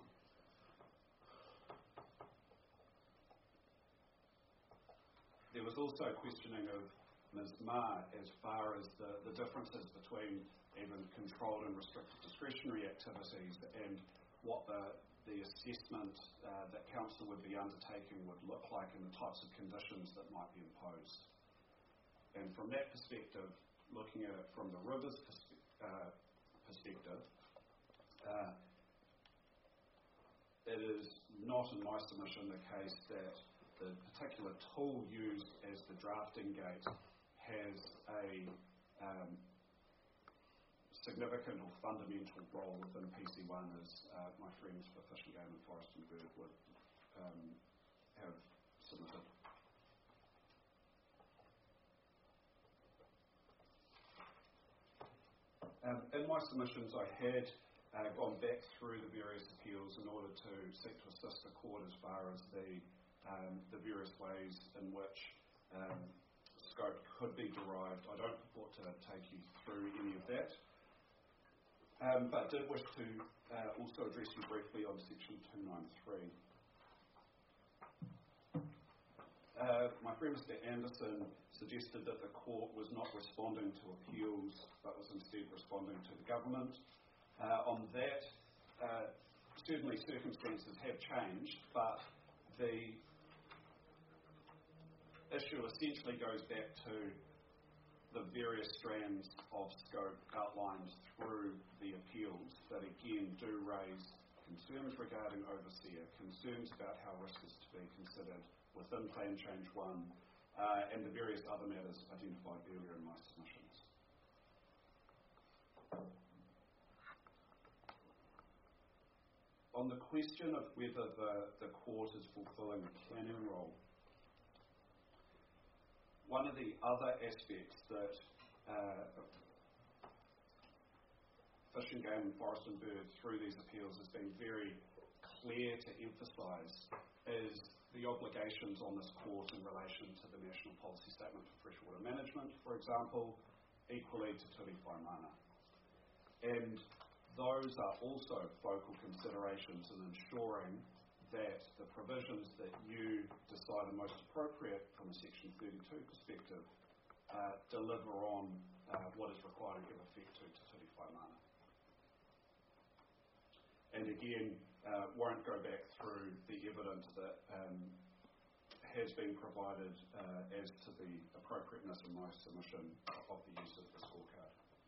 There was also questioning of Ms. Ma as far as the differences between even controlled and restricted discretionary activities and what the assessment that Council would be undertaking would look like and the types of conditions that might be imposed. And from that perspective, looking at it from the Rivers perspective, it is not in my submission the case that the the particular tool used as the drafting gate has a significant or fundamental role within PC1, as my friends for Fish and Game and Forest and Bird would have submitted. In my submissions, I had gone back through the various appeals in order to seek to assist the court as far as the various ways in which scope could be derived. I don't purport to take you through any of that, but did wish to also address you briefly on Section 293. My friend Mr. Anderson suggested that the court was not responding to appeals but was instead responding to the government. On that, certainly circumstances have changed, but the issue essentially goes back to the various strands of scope outlined through the appeals that again do raise concerns regarding overseer, concerns about how risk is to be considered within Plan Change 1, and the various other matters identified earlier in my submissions. On the question of whether the court is fulfilling a planning role, one of the other aspects that Fish and Game and Forest and Bird through these appeals has been very clear to emphasise is the obligations on this court in relation to the National Policy Statement for Freshwater Management, for example, equally to Ture Whaimana. And those are also focal considerations in ensuring that the provisions that you decide are most appropriate from a Section 32 perspective deliver on what is required to give effect to Ture Whaimana. And again, won't go back through the evidence that has been provided as to the appropriateness of my submission of the use of the scorecard.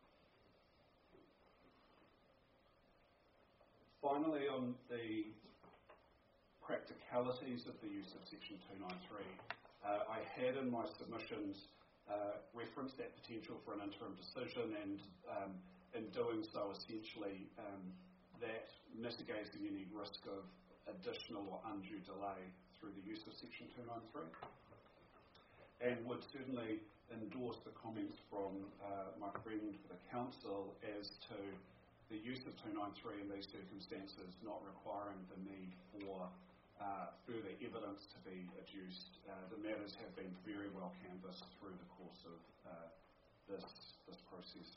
Finally, on the practicalities of the use of Section 293, I had in my submissions referenced that potential for an interim decision, and in doing so, essentially, that mitigating any risk of additional or undue delay through the use of Section 293, and would certainly endorse the comments from my friend for the Council as to the use of 293 in these circumstances not requiring the need for further evidence to be adduced. The matters have been very well canvassed through the course of this process.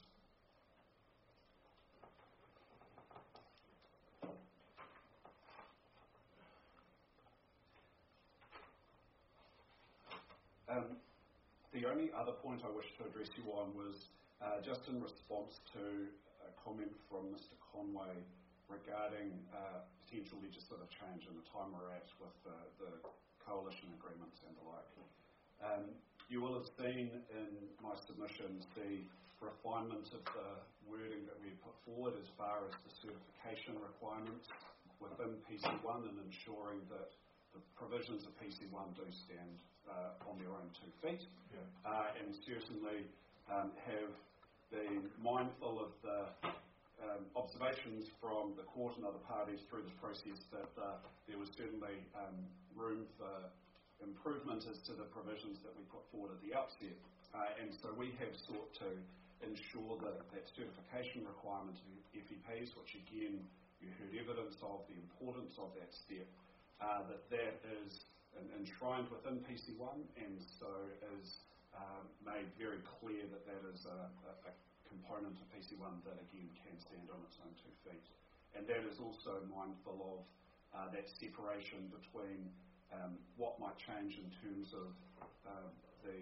The only other point I wish to address you on was just in response to a comment from Mr. Conway regarding potential legislative change in the time we're at with the coalition agreements and the like. You will have seen in my submissions the refinement of the wording that we put forward as far as the certification requirements within PC1 and ensuring that the provisions of PC1 do stand on their own 2 feet, and certainly have been mindful of the observations from the court and other parties through this process that there was certainly room for improvement as to the provisions that we put forward at the outset. And so we have sought to ensure that certification requirement of FEPs, which again you heard evidence of the importance of that step, that is enshrined within PC1, and so is made very clear that that is a component of PC1 that again can stand on its own 2 feet. And that is also mindful of that separation between what might change in terms of the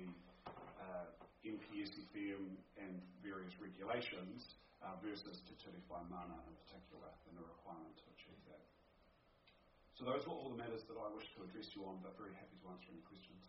MPSFM and various regulations versus Te Ture Whaimana in particular, and the requirement to achieve that. So those were all the matters that I wish to address you on, but very happy to answer any questions.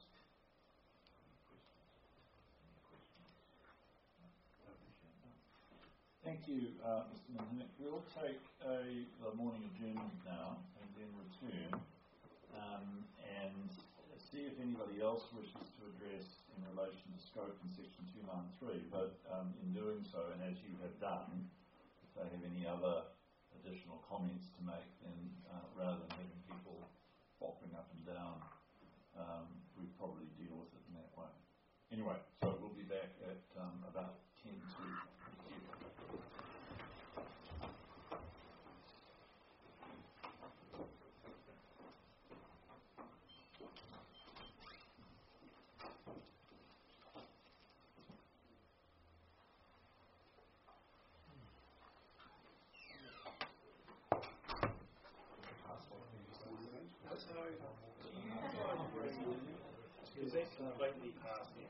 Thank you, Mr. Minnick. We'll take the morning adjournment now and then return and see anybody else wishes to address in relation to scope in section 293, but in doing so, and as you have done, if they have any other additional comments to make, then rather than having people bopping up and down, we probably deal with it in that way. Anyway, so we'll be back at about 10 to. Is that completely past the